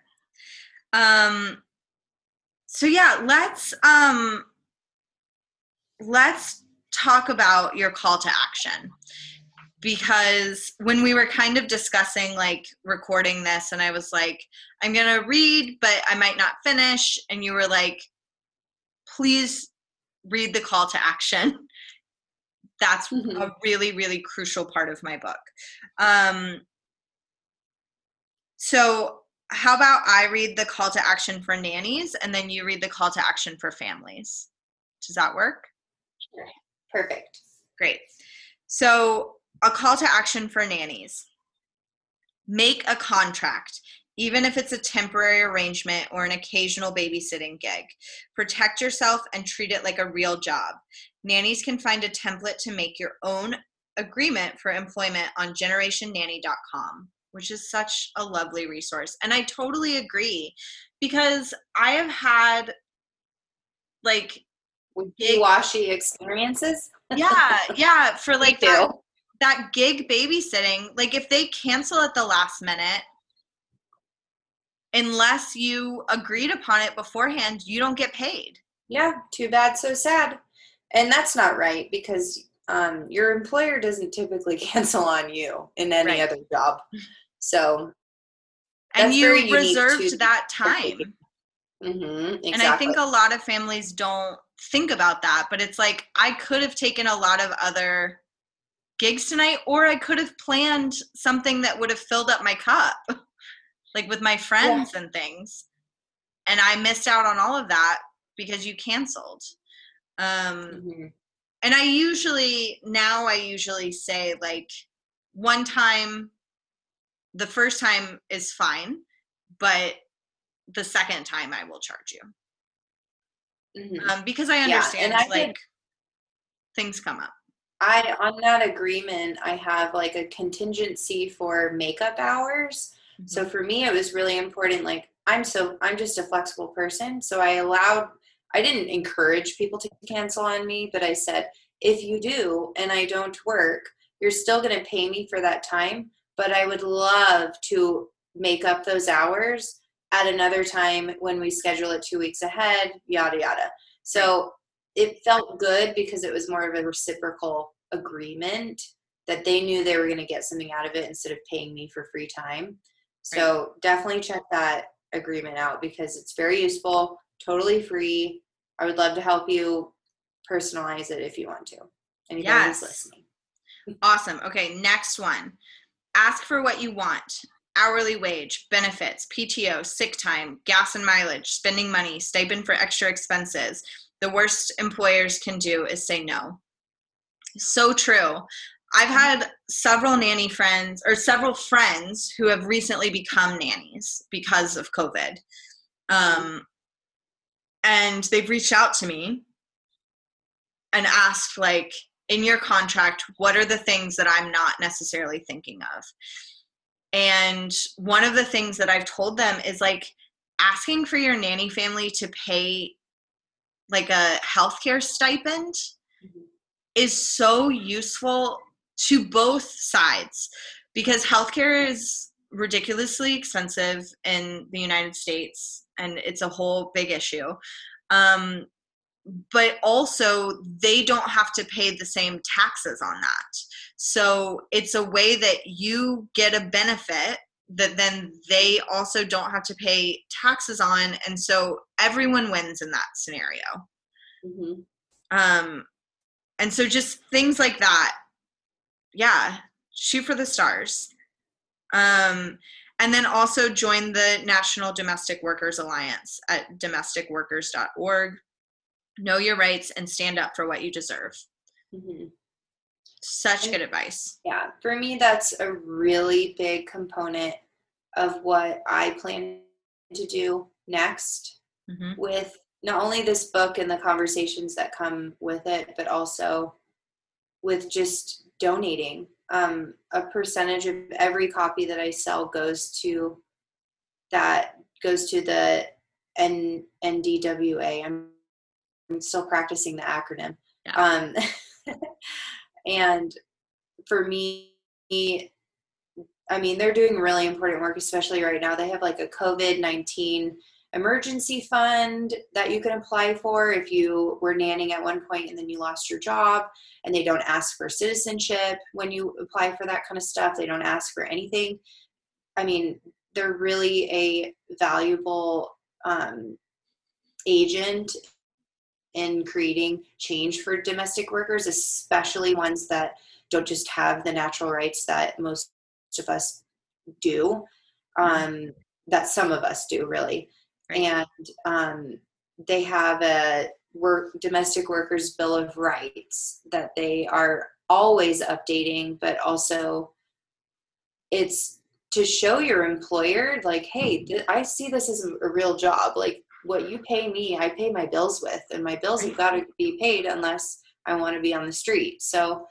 So yeah, let's talk about your call to action, because when we were kind of discussing, like, recording this, and I was like, I'm going to read, but I might not finish. And you were like, please read the call to action. That's a really, really crucial part of my book. So how about I read the call to action for nannies and then you read the call to action for families? Does that work? Sure. Perfect. Great. So a call to action for nannies. Make a contract, even if it's a temporary arrangement or an occasional babysitting gig. Protect yourself and treat it like a real job. Nannies can find a template to make your own agreement for employment on generationnanny.com, which is such a lovely resource. And I totally agree, because I have had, like, wishy-washy experiences. Yeah, for, like, that gig babysitting. Like, if they cancel at the last minute, unless you agreed upon it beforehand, you don't get paid. Yeah, too bad, so sad. And that's not right, because your employer doesn't typically cancel on you in any other job. So, and you reserved that time. Exactly. And I think a lot of families don't think about that, but it's like, I could have taken a lot of other gigs tonight, or I could have planned something that would have filled up my cup, like with my friends and things. And I missed out on all of that because you canceled. And I usually say, like, one time, the first time is fine, but the second time I will charge you. Because I understand, things come up. On that agreement, I have, like, a contingency for makeup hours. So for me, it was really important. Like, I'm just a flexible person. So I didn't encourage people to cancel on me, but I said, if you do and I don't work, you're still going to pay me for that time, but I would love to make up those hours at another time when we schedule it 2 weeks ahead, yada, yada. So it felt good because it was more of a reciprocal agreement that they knew they were going to get something out of it instead of paying me for free time. So definitely check that agreement out because it's very useful, totally free. I would love to help you personalize it if you want to. Anybody who's listening. Awesome. Okay, next one. Ask for what you want. Hourly wage, benefits, PTO, sick time, gas and mileage, spending money, stipend for extra expenses. The worst employers can do is say no. So true. I've had several nanny friends or several friends who have recently become nannies because of COVID. And they've reached out to me and asked, like, in your contract, what are the things that I'm not necessarily thinking of? And one of the things that I've told them is, like, asking for your nanny family to pay like a healthcare stipend is so useful to both sides because healthcare is ridiculously expensive in the United States and it's a whole big issue. But also they don't have to pay the same taxes on that. So it's a way that you get a benefit that then they also don't have to pay taxes on. And so everyone wins in that scenario. And so just things like that. Yeah. Shoot for the stars. And then also join the National Domestic Workers Alliance at domesticworkers.org. Know your rights and stand up for what you deserve. Such good advice. Yeah. For me, that's a really big component of what I plan to do next with not only this book and the conversations that come with it, but also with just donating. A percentage of every copy that I sell goes to the NDWA. I'm still practicing the acronym. Yeah. And for me, I mean, they're doing really important work, especially right now. They have like a COVID-19 emergency fund that you can apply for if you were nannying at one point and then you lost your job, and they don't ask for citizenship when you apply for that kind of stuff. They don't ask for anything. I mean, they're really a valuable agent in creating change for domestic workers, especially ones that don't just have the natural rights that most of us do, that some of us do really. Right. And they have a domestic workers bill of rights that they are always updating, but also it's to show your employer, like, hey, I see this as a real job. Like, what you pay me, I pay my bills with, and my bills have got to be paid unless I want to be on the street. So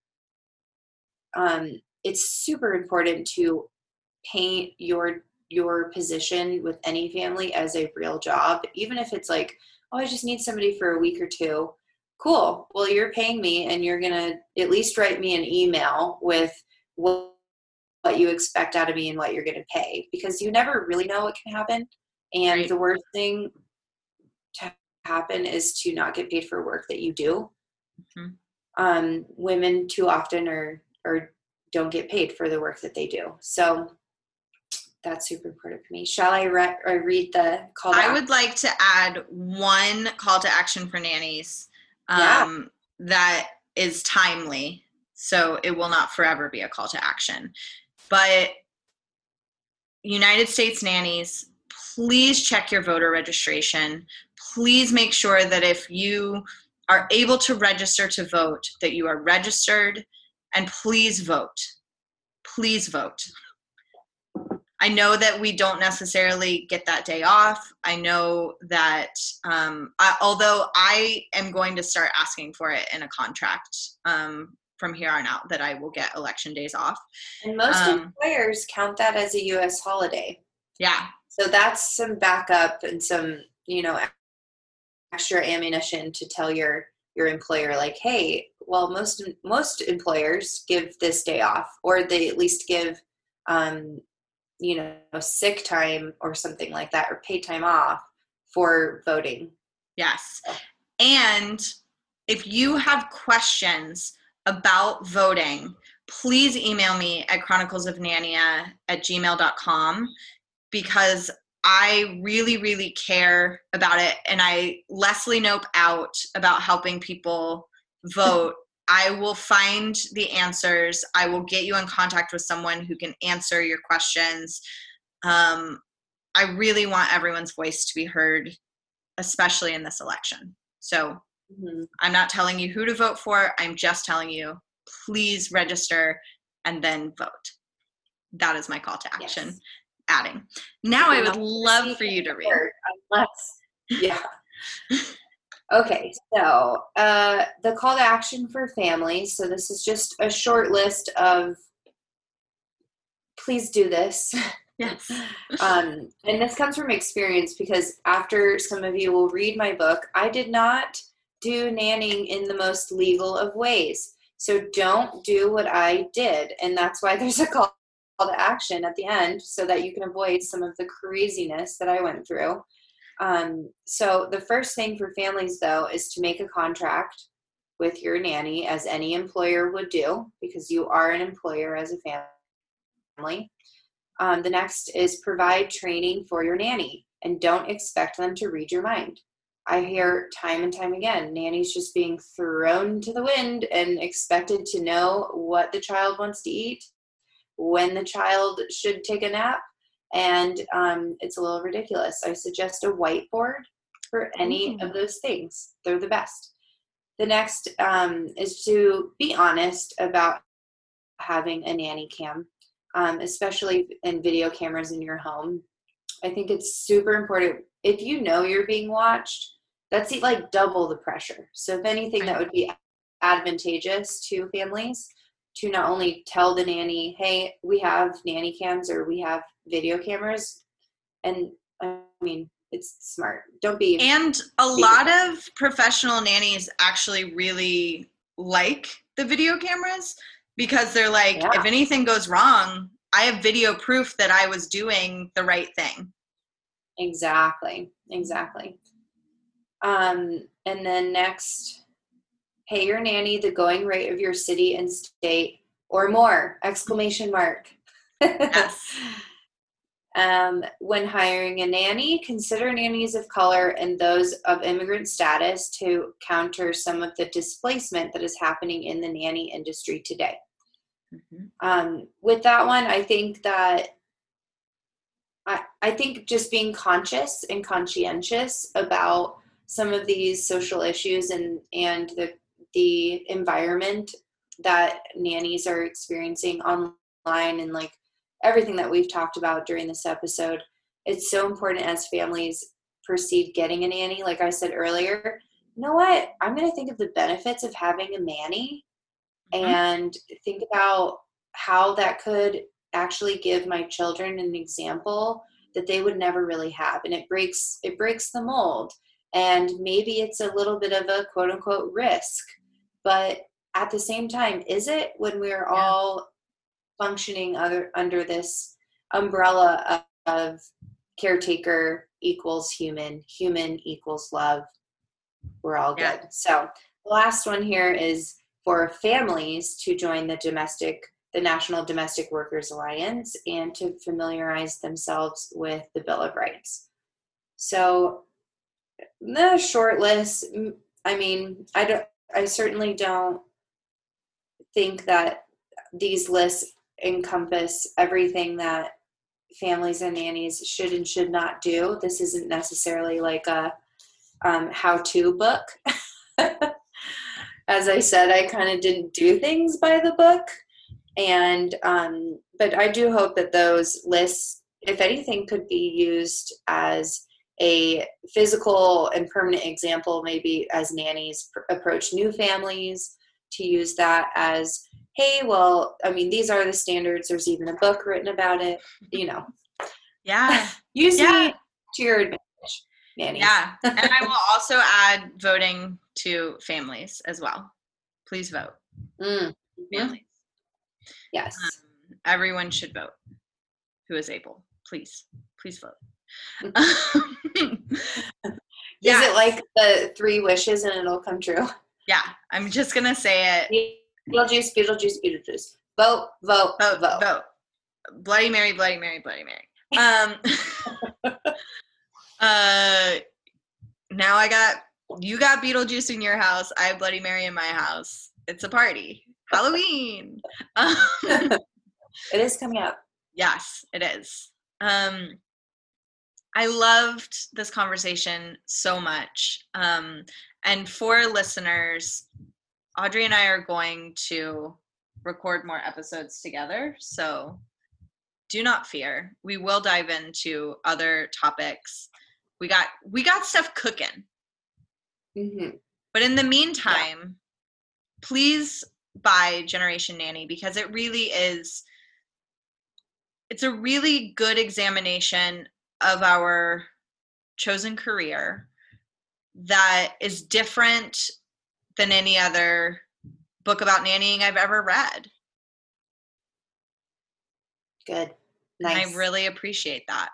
it's super important to paint your position with any family as a real job, even if it's like, oh, I just need somebody for a week or two. Cool. Well, you're paying me, and you're going to at least write me an email with what you expect out of me and what you're going to pay, because you never really know what can happen. And the worst thing to happen is to not get paid for work that you do. Women too often or don't get paid for the work that they do. So that's super important for me. Shall I read the call to action? I would like to add one call to action for nannies that is timely. So it will not forever be a call to action. But United States nannies, please check your voter registration. Please make sure that if you are able to register to vote, that you are registered, and please vote. Please vote. I know that we don't necessarily get that day off. I know that although I am going to start asking for it in a contract from here on out, that I will get election days off. And most employers count that as a U.S. holiday. Yeah. So that's some backup and some, extra ammunition to tell your employer, like, hey, well, most employers give this day off, or they at least give sick time or something like that, or paid time off for voting. Yes. And if you have questions about voting, please email me at chroniclesofnania@gmail.com, because I really, really care about it. And I Leslie Knope out about helping people vote. I will find the answers. I will get you in contact with someone who can answer your questions. I really want everyone's voice to be heard, especially in this election. So I'm not telling you who to vote for. I'm just telling you, please register and then vote. That is my call to action. Yes. Adding. Now I would love for you to read. Yeah. Okay, so the call to action for families. So this is just a short list of, please do this. Yes. And this comes from experience, because after some of you will read my book, I did not do nannying in the most legal of ways. So don't do what I did. And that's why there's a call to action at the end, so that you can avoid some of the craziness that I went through. So the first thing for families, though, is to make a contract with your nanny, as any employer would do, because you are an employer as a family. The next is provide training for your nanny, and don't expect them to read your mind. I hear time and time again, nannies just being thrown to the wind and expected to know what the child wants to eat, when the child should take a nap, and it's a little ridiculous. I suggest a whiteboard for any of those things. They're the best. The next is to be honest about having a nanny cam, especially in video cameras in your home. I think it's super important. If you know you're being watched, that's like double the pressure. So if anything, that would be advantageous to families, to not only tell the nanny, hey, we have nanny cams or we have video cameras. And I mean, it's smart. Don't be. And a lot of professional nannies actually really like the video cameras, because they're like, if anything goes wrong, I have video proof that I was doing the right thing. Exactly. And then next, pay your nanny the going rate of your city and state, or more, ! Yes. When hiring a nanny, consider nannies of color and those of immigrant status to counter some of the displacement that is happening in the nanny industry today. With that one, I think that I think just being conscious and conscientious about some of these social issues and the environment that nannies are experiencing online, and like everything that we've talked about during this episode, it's so important as families proceed getting a nanny. Like I said earlier, you know what? I'm going to think of the benefits of having a nanny and think about how that could actually give my children an example that they would never really have. And it breaks the mold. And maybe it's a little bit of a quote unquote risk, but at the same time, is it, when we're all functioning under this umbrella of caretaker equals human equals love, we're all good. So the last one here is for families to join the National Domestic Workers Alliance and to familiarize themselves with the Bill of Rights. So the short list, I mean, I certainly don't think that these lists encompass everything that families and nannies should and should not do. This isn't necessarily like a how-to book. As I said, I kind of didn't do things by the book. And but I do hope that those lists, if anything, could be used as a physical and permanent example, maybe as nannies approach new families, to use that as, hey, well, I mean, these are the standards. There's even a book written about it, Yeah. Use me to your advantage, nannies. Yeah. And I will also add voting to families as well. Please vote. Families. Yes. Everyone should vote who is able. Please vote. Is it like the 3 wishes and it'll come true? Yeah, I'm just going to say it. Beetlejuice, Beetlejuice, Beetlejuice. Vote, vote, vote, vote. Bloody Mary, Bloody Mary, Bloody Mary. Now you got Beetlejuice in your house. I have Bloody Mary in my house. It's a party. Halloween. It is coming up. Yes, it is. I loved this conversation so much. And for listeners, Audrey and I are going to record more episodes together. So do not fear. We will dive into other topics. We got stuff cooking. Mm-hmm. But in the meantime, please buy Generation Nanny, because it really is, it's a really good examination of our chosen career that is different than any other book about nannying I've ever read. Good. Nice. And I really appreciate that.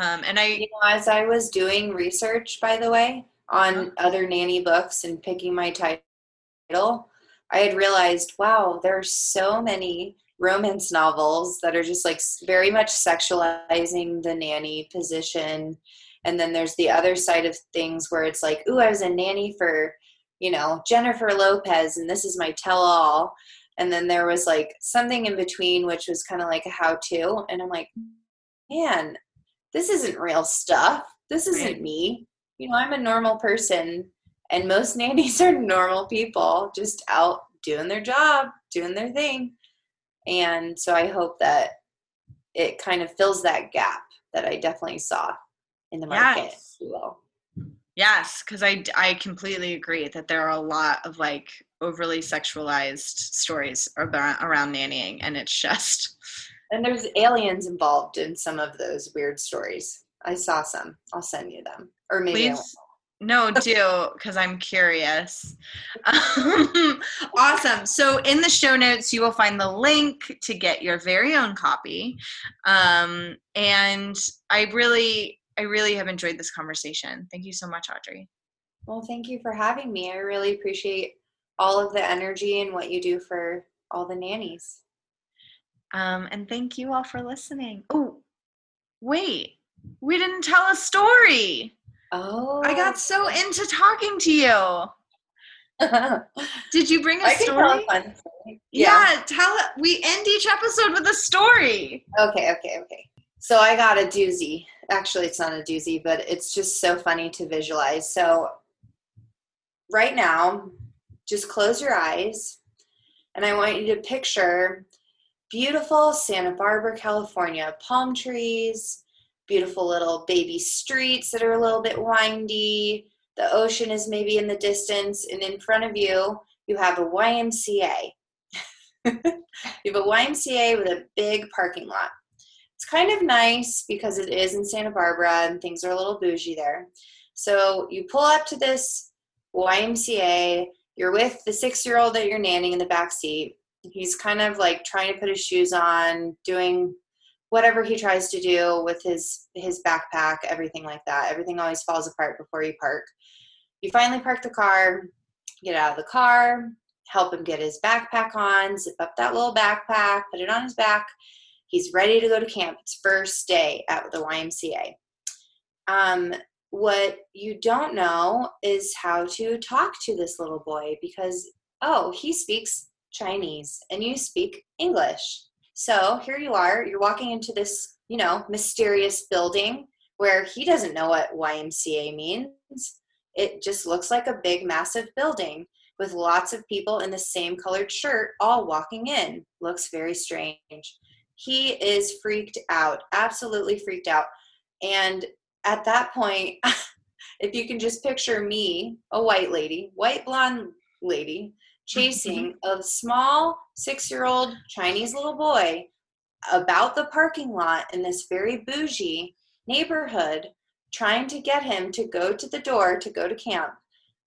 As I was doing research, by the way, on other nanny books and picking my title, I had realized, wow, there's so many romance novels that are just like very much sexualizing the nanny position. And then there's the other side of things where it's like, ooh, I was a nanny for, Jennifer Lopez, and this is my tell-all. And then there was like something in between, which was kind of like a how-to. And I'm like, man, this isn't real stuff. This isn't me. I'm a normal person, and most nannies are normal people just out doing their job, doing their thing. And so I hope that it kind of fills that gap that I definitely saw in the market. Yes. Yes, because I completely agree that there are a lot of like overly sexualized stories around nannying, and it's just... And there's aliens involved in some of those weird stories. I saw some. I'll send you them. Or maybe Please. No, do, because I'm curious. Awesome. So in the show notes, you will find the link to get your very own copy. And I really have enjoyed this conversation. Thank you so much, Audrey. Well, thank you for having me. I really appreciate all of the energy and what you do for all the nannies. And thank you all for listening. Oh, wait. We didn't tell a story. Oh. I got so into talking to you. Did you bring a story? Tell a fun story. Yeah, tell it. We end each episode with a story. Okay. So I got a doozy. Actually, it's not a doozy, but it's just so funny to visualize. So right now, just close your eyes, and I want you to picture beautiful Santa Barbara, California, palm trees, beautiful little baby streets that are a little bit windy. The ocean is maybe in the distance, and in front of you, you have a YMCA. You have a YMCA with a big parking lot. It's kind of nice because it is in Santa Barbara and things are a little bougie there. So you pull up to this YMCA. You're with the 6-year-old that you're nannying in the back seat. He's kind of like trying to put his shoes on, doing whatever he tries to do with his backpack, everything like that. Everything always falls apart before you park. You finally park the car, get out of the car, help him get his backpack on, zip up that little backpack, put it on his back. He's ready to go to camp. It's first day at the YMCA. What you don't know is how to talk to this little boy because, he speaks Chinese and you speak English. So here you are, you're walking into this, mysterious building where he doesn't know what YMCA means. It just looks like a big, massive building with lots of people in the same colored shirt all walking in. Looks very strange. He is freaked out, absolutely freaked out. And at that point, if you can just picture me, a white blonde lady, chasing a small 6-year-old Chinese little boy about the parking lot in this very bougie neighborhood, trying to get him to go to the door to go to camp.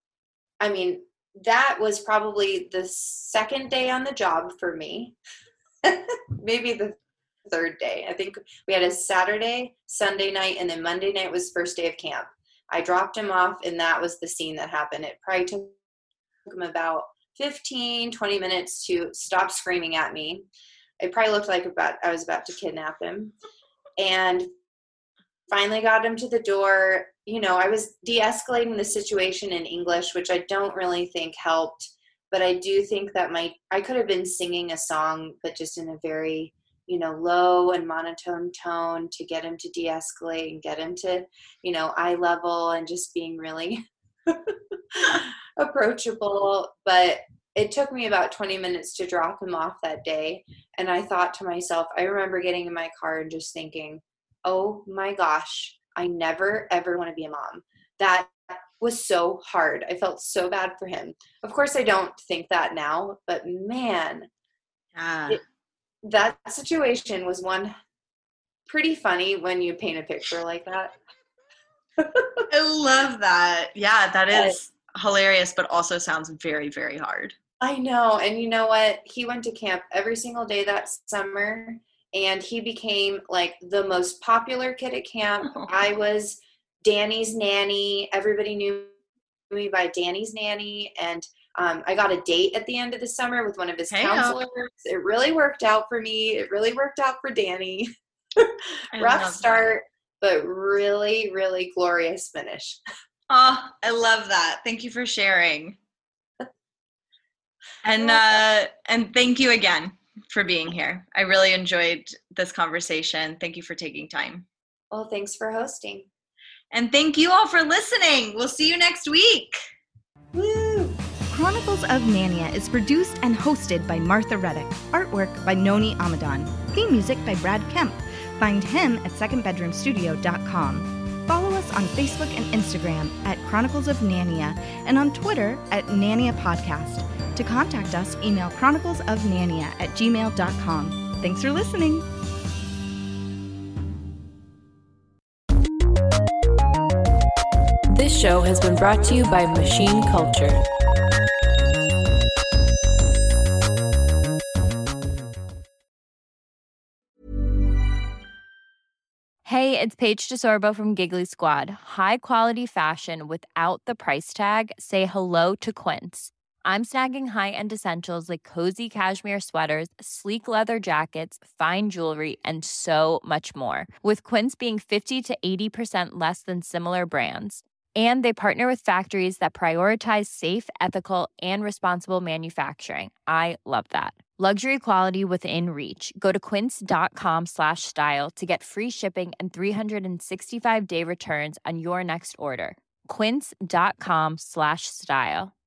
I mean, that was probably the second day on the job for me. maybe the third day. I think we had a Saturday, Sunday night, and then Monday night was first day of camp. I dropped him off, and that was the scene that happened. It probably took him about 15, 20 minutes to stop screaming at me. It probably looked like I was about to kidnap him. And finally got him to the door. You know, I was de-escalating the situation in English, which I don't really think helped. But I do think that I could have been singing a song, but just in a very, you know, low and monotone tone to get him to de-escalate and get him to, you know, eye level and just being really approachable. But it took me about 20 minutes to drop him off that day. And I thought to myself, I remember getting in my car and just thinking, oh my gosh, I never, ever want to be a mom. That was so hard. I felt so bad for him. Of course, I don't think that now, but man, that situation was one pretty funny when you paint a picture like that. I love that. Yeah, that is hilarious, but also sounds very, very hard. I know. And you know what? He went to camp every single day that summer, and he became like the most popular kid at camp. I was Danny's nanny. Everybody knew me by Danny's nanny. And I got a date at the end of the summer with one of his counselors. It really worked out for me. It really worked out for Danny. Rough start, but really, really glorious finish. Oh, I love that. Thank you for sharing. And thank you again for being here. I really enjoyed this conversation. Thank you for taking time. Well, thanks for hosting. And thank you all for listening. We'll see you next week. Woo! Chronicles of Nania is produced and hosted by Martha Reddick. Artwork by Noni Amadon. Theme music by Brad Kemp. Find him at secondbedroomstudio.com. Follow us on Facebook and Instagram at Chronicles of Nania and on Twitter at Nania Podcast. To contact us, email chroniclesofnania@gmail.com. Thanks for listening. This show has been brought to you by Machine Culture. Hey, it's Paige DeSorbo from Giggly Squad. High quality fashion without the price tag. Say hello to Quince. I'm snagging high-end essentials like cozy cashmere sweaters, sleek leather jackets, fine jewelry, and so much more. With Quince being 50 to 80% less than similar brands. And they partner with factories that prioritize safe, ethical, and responsible manufacturing. I love that. Luxury quality within reach. Go to quince.com/style to get free shipping and 365-day returns on your next order. Quince.com/style.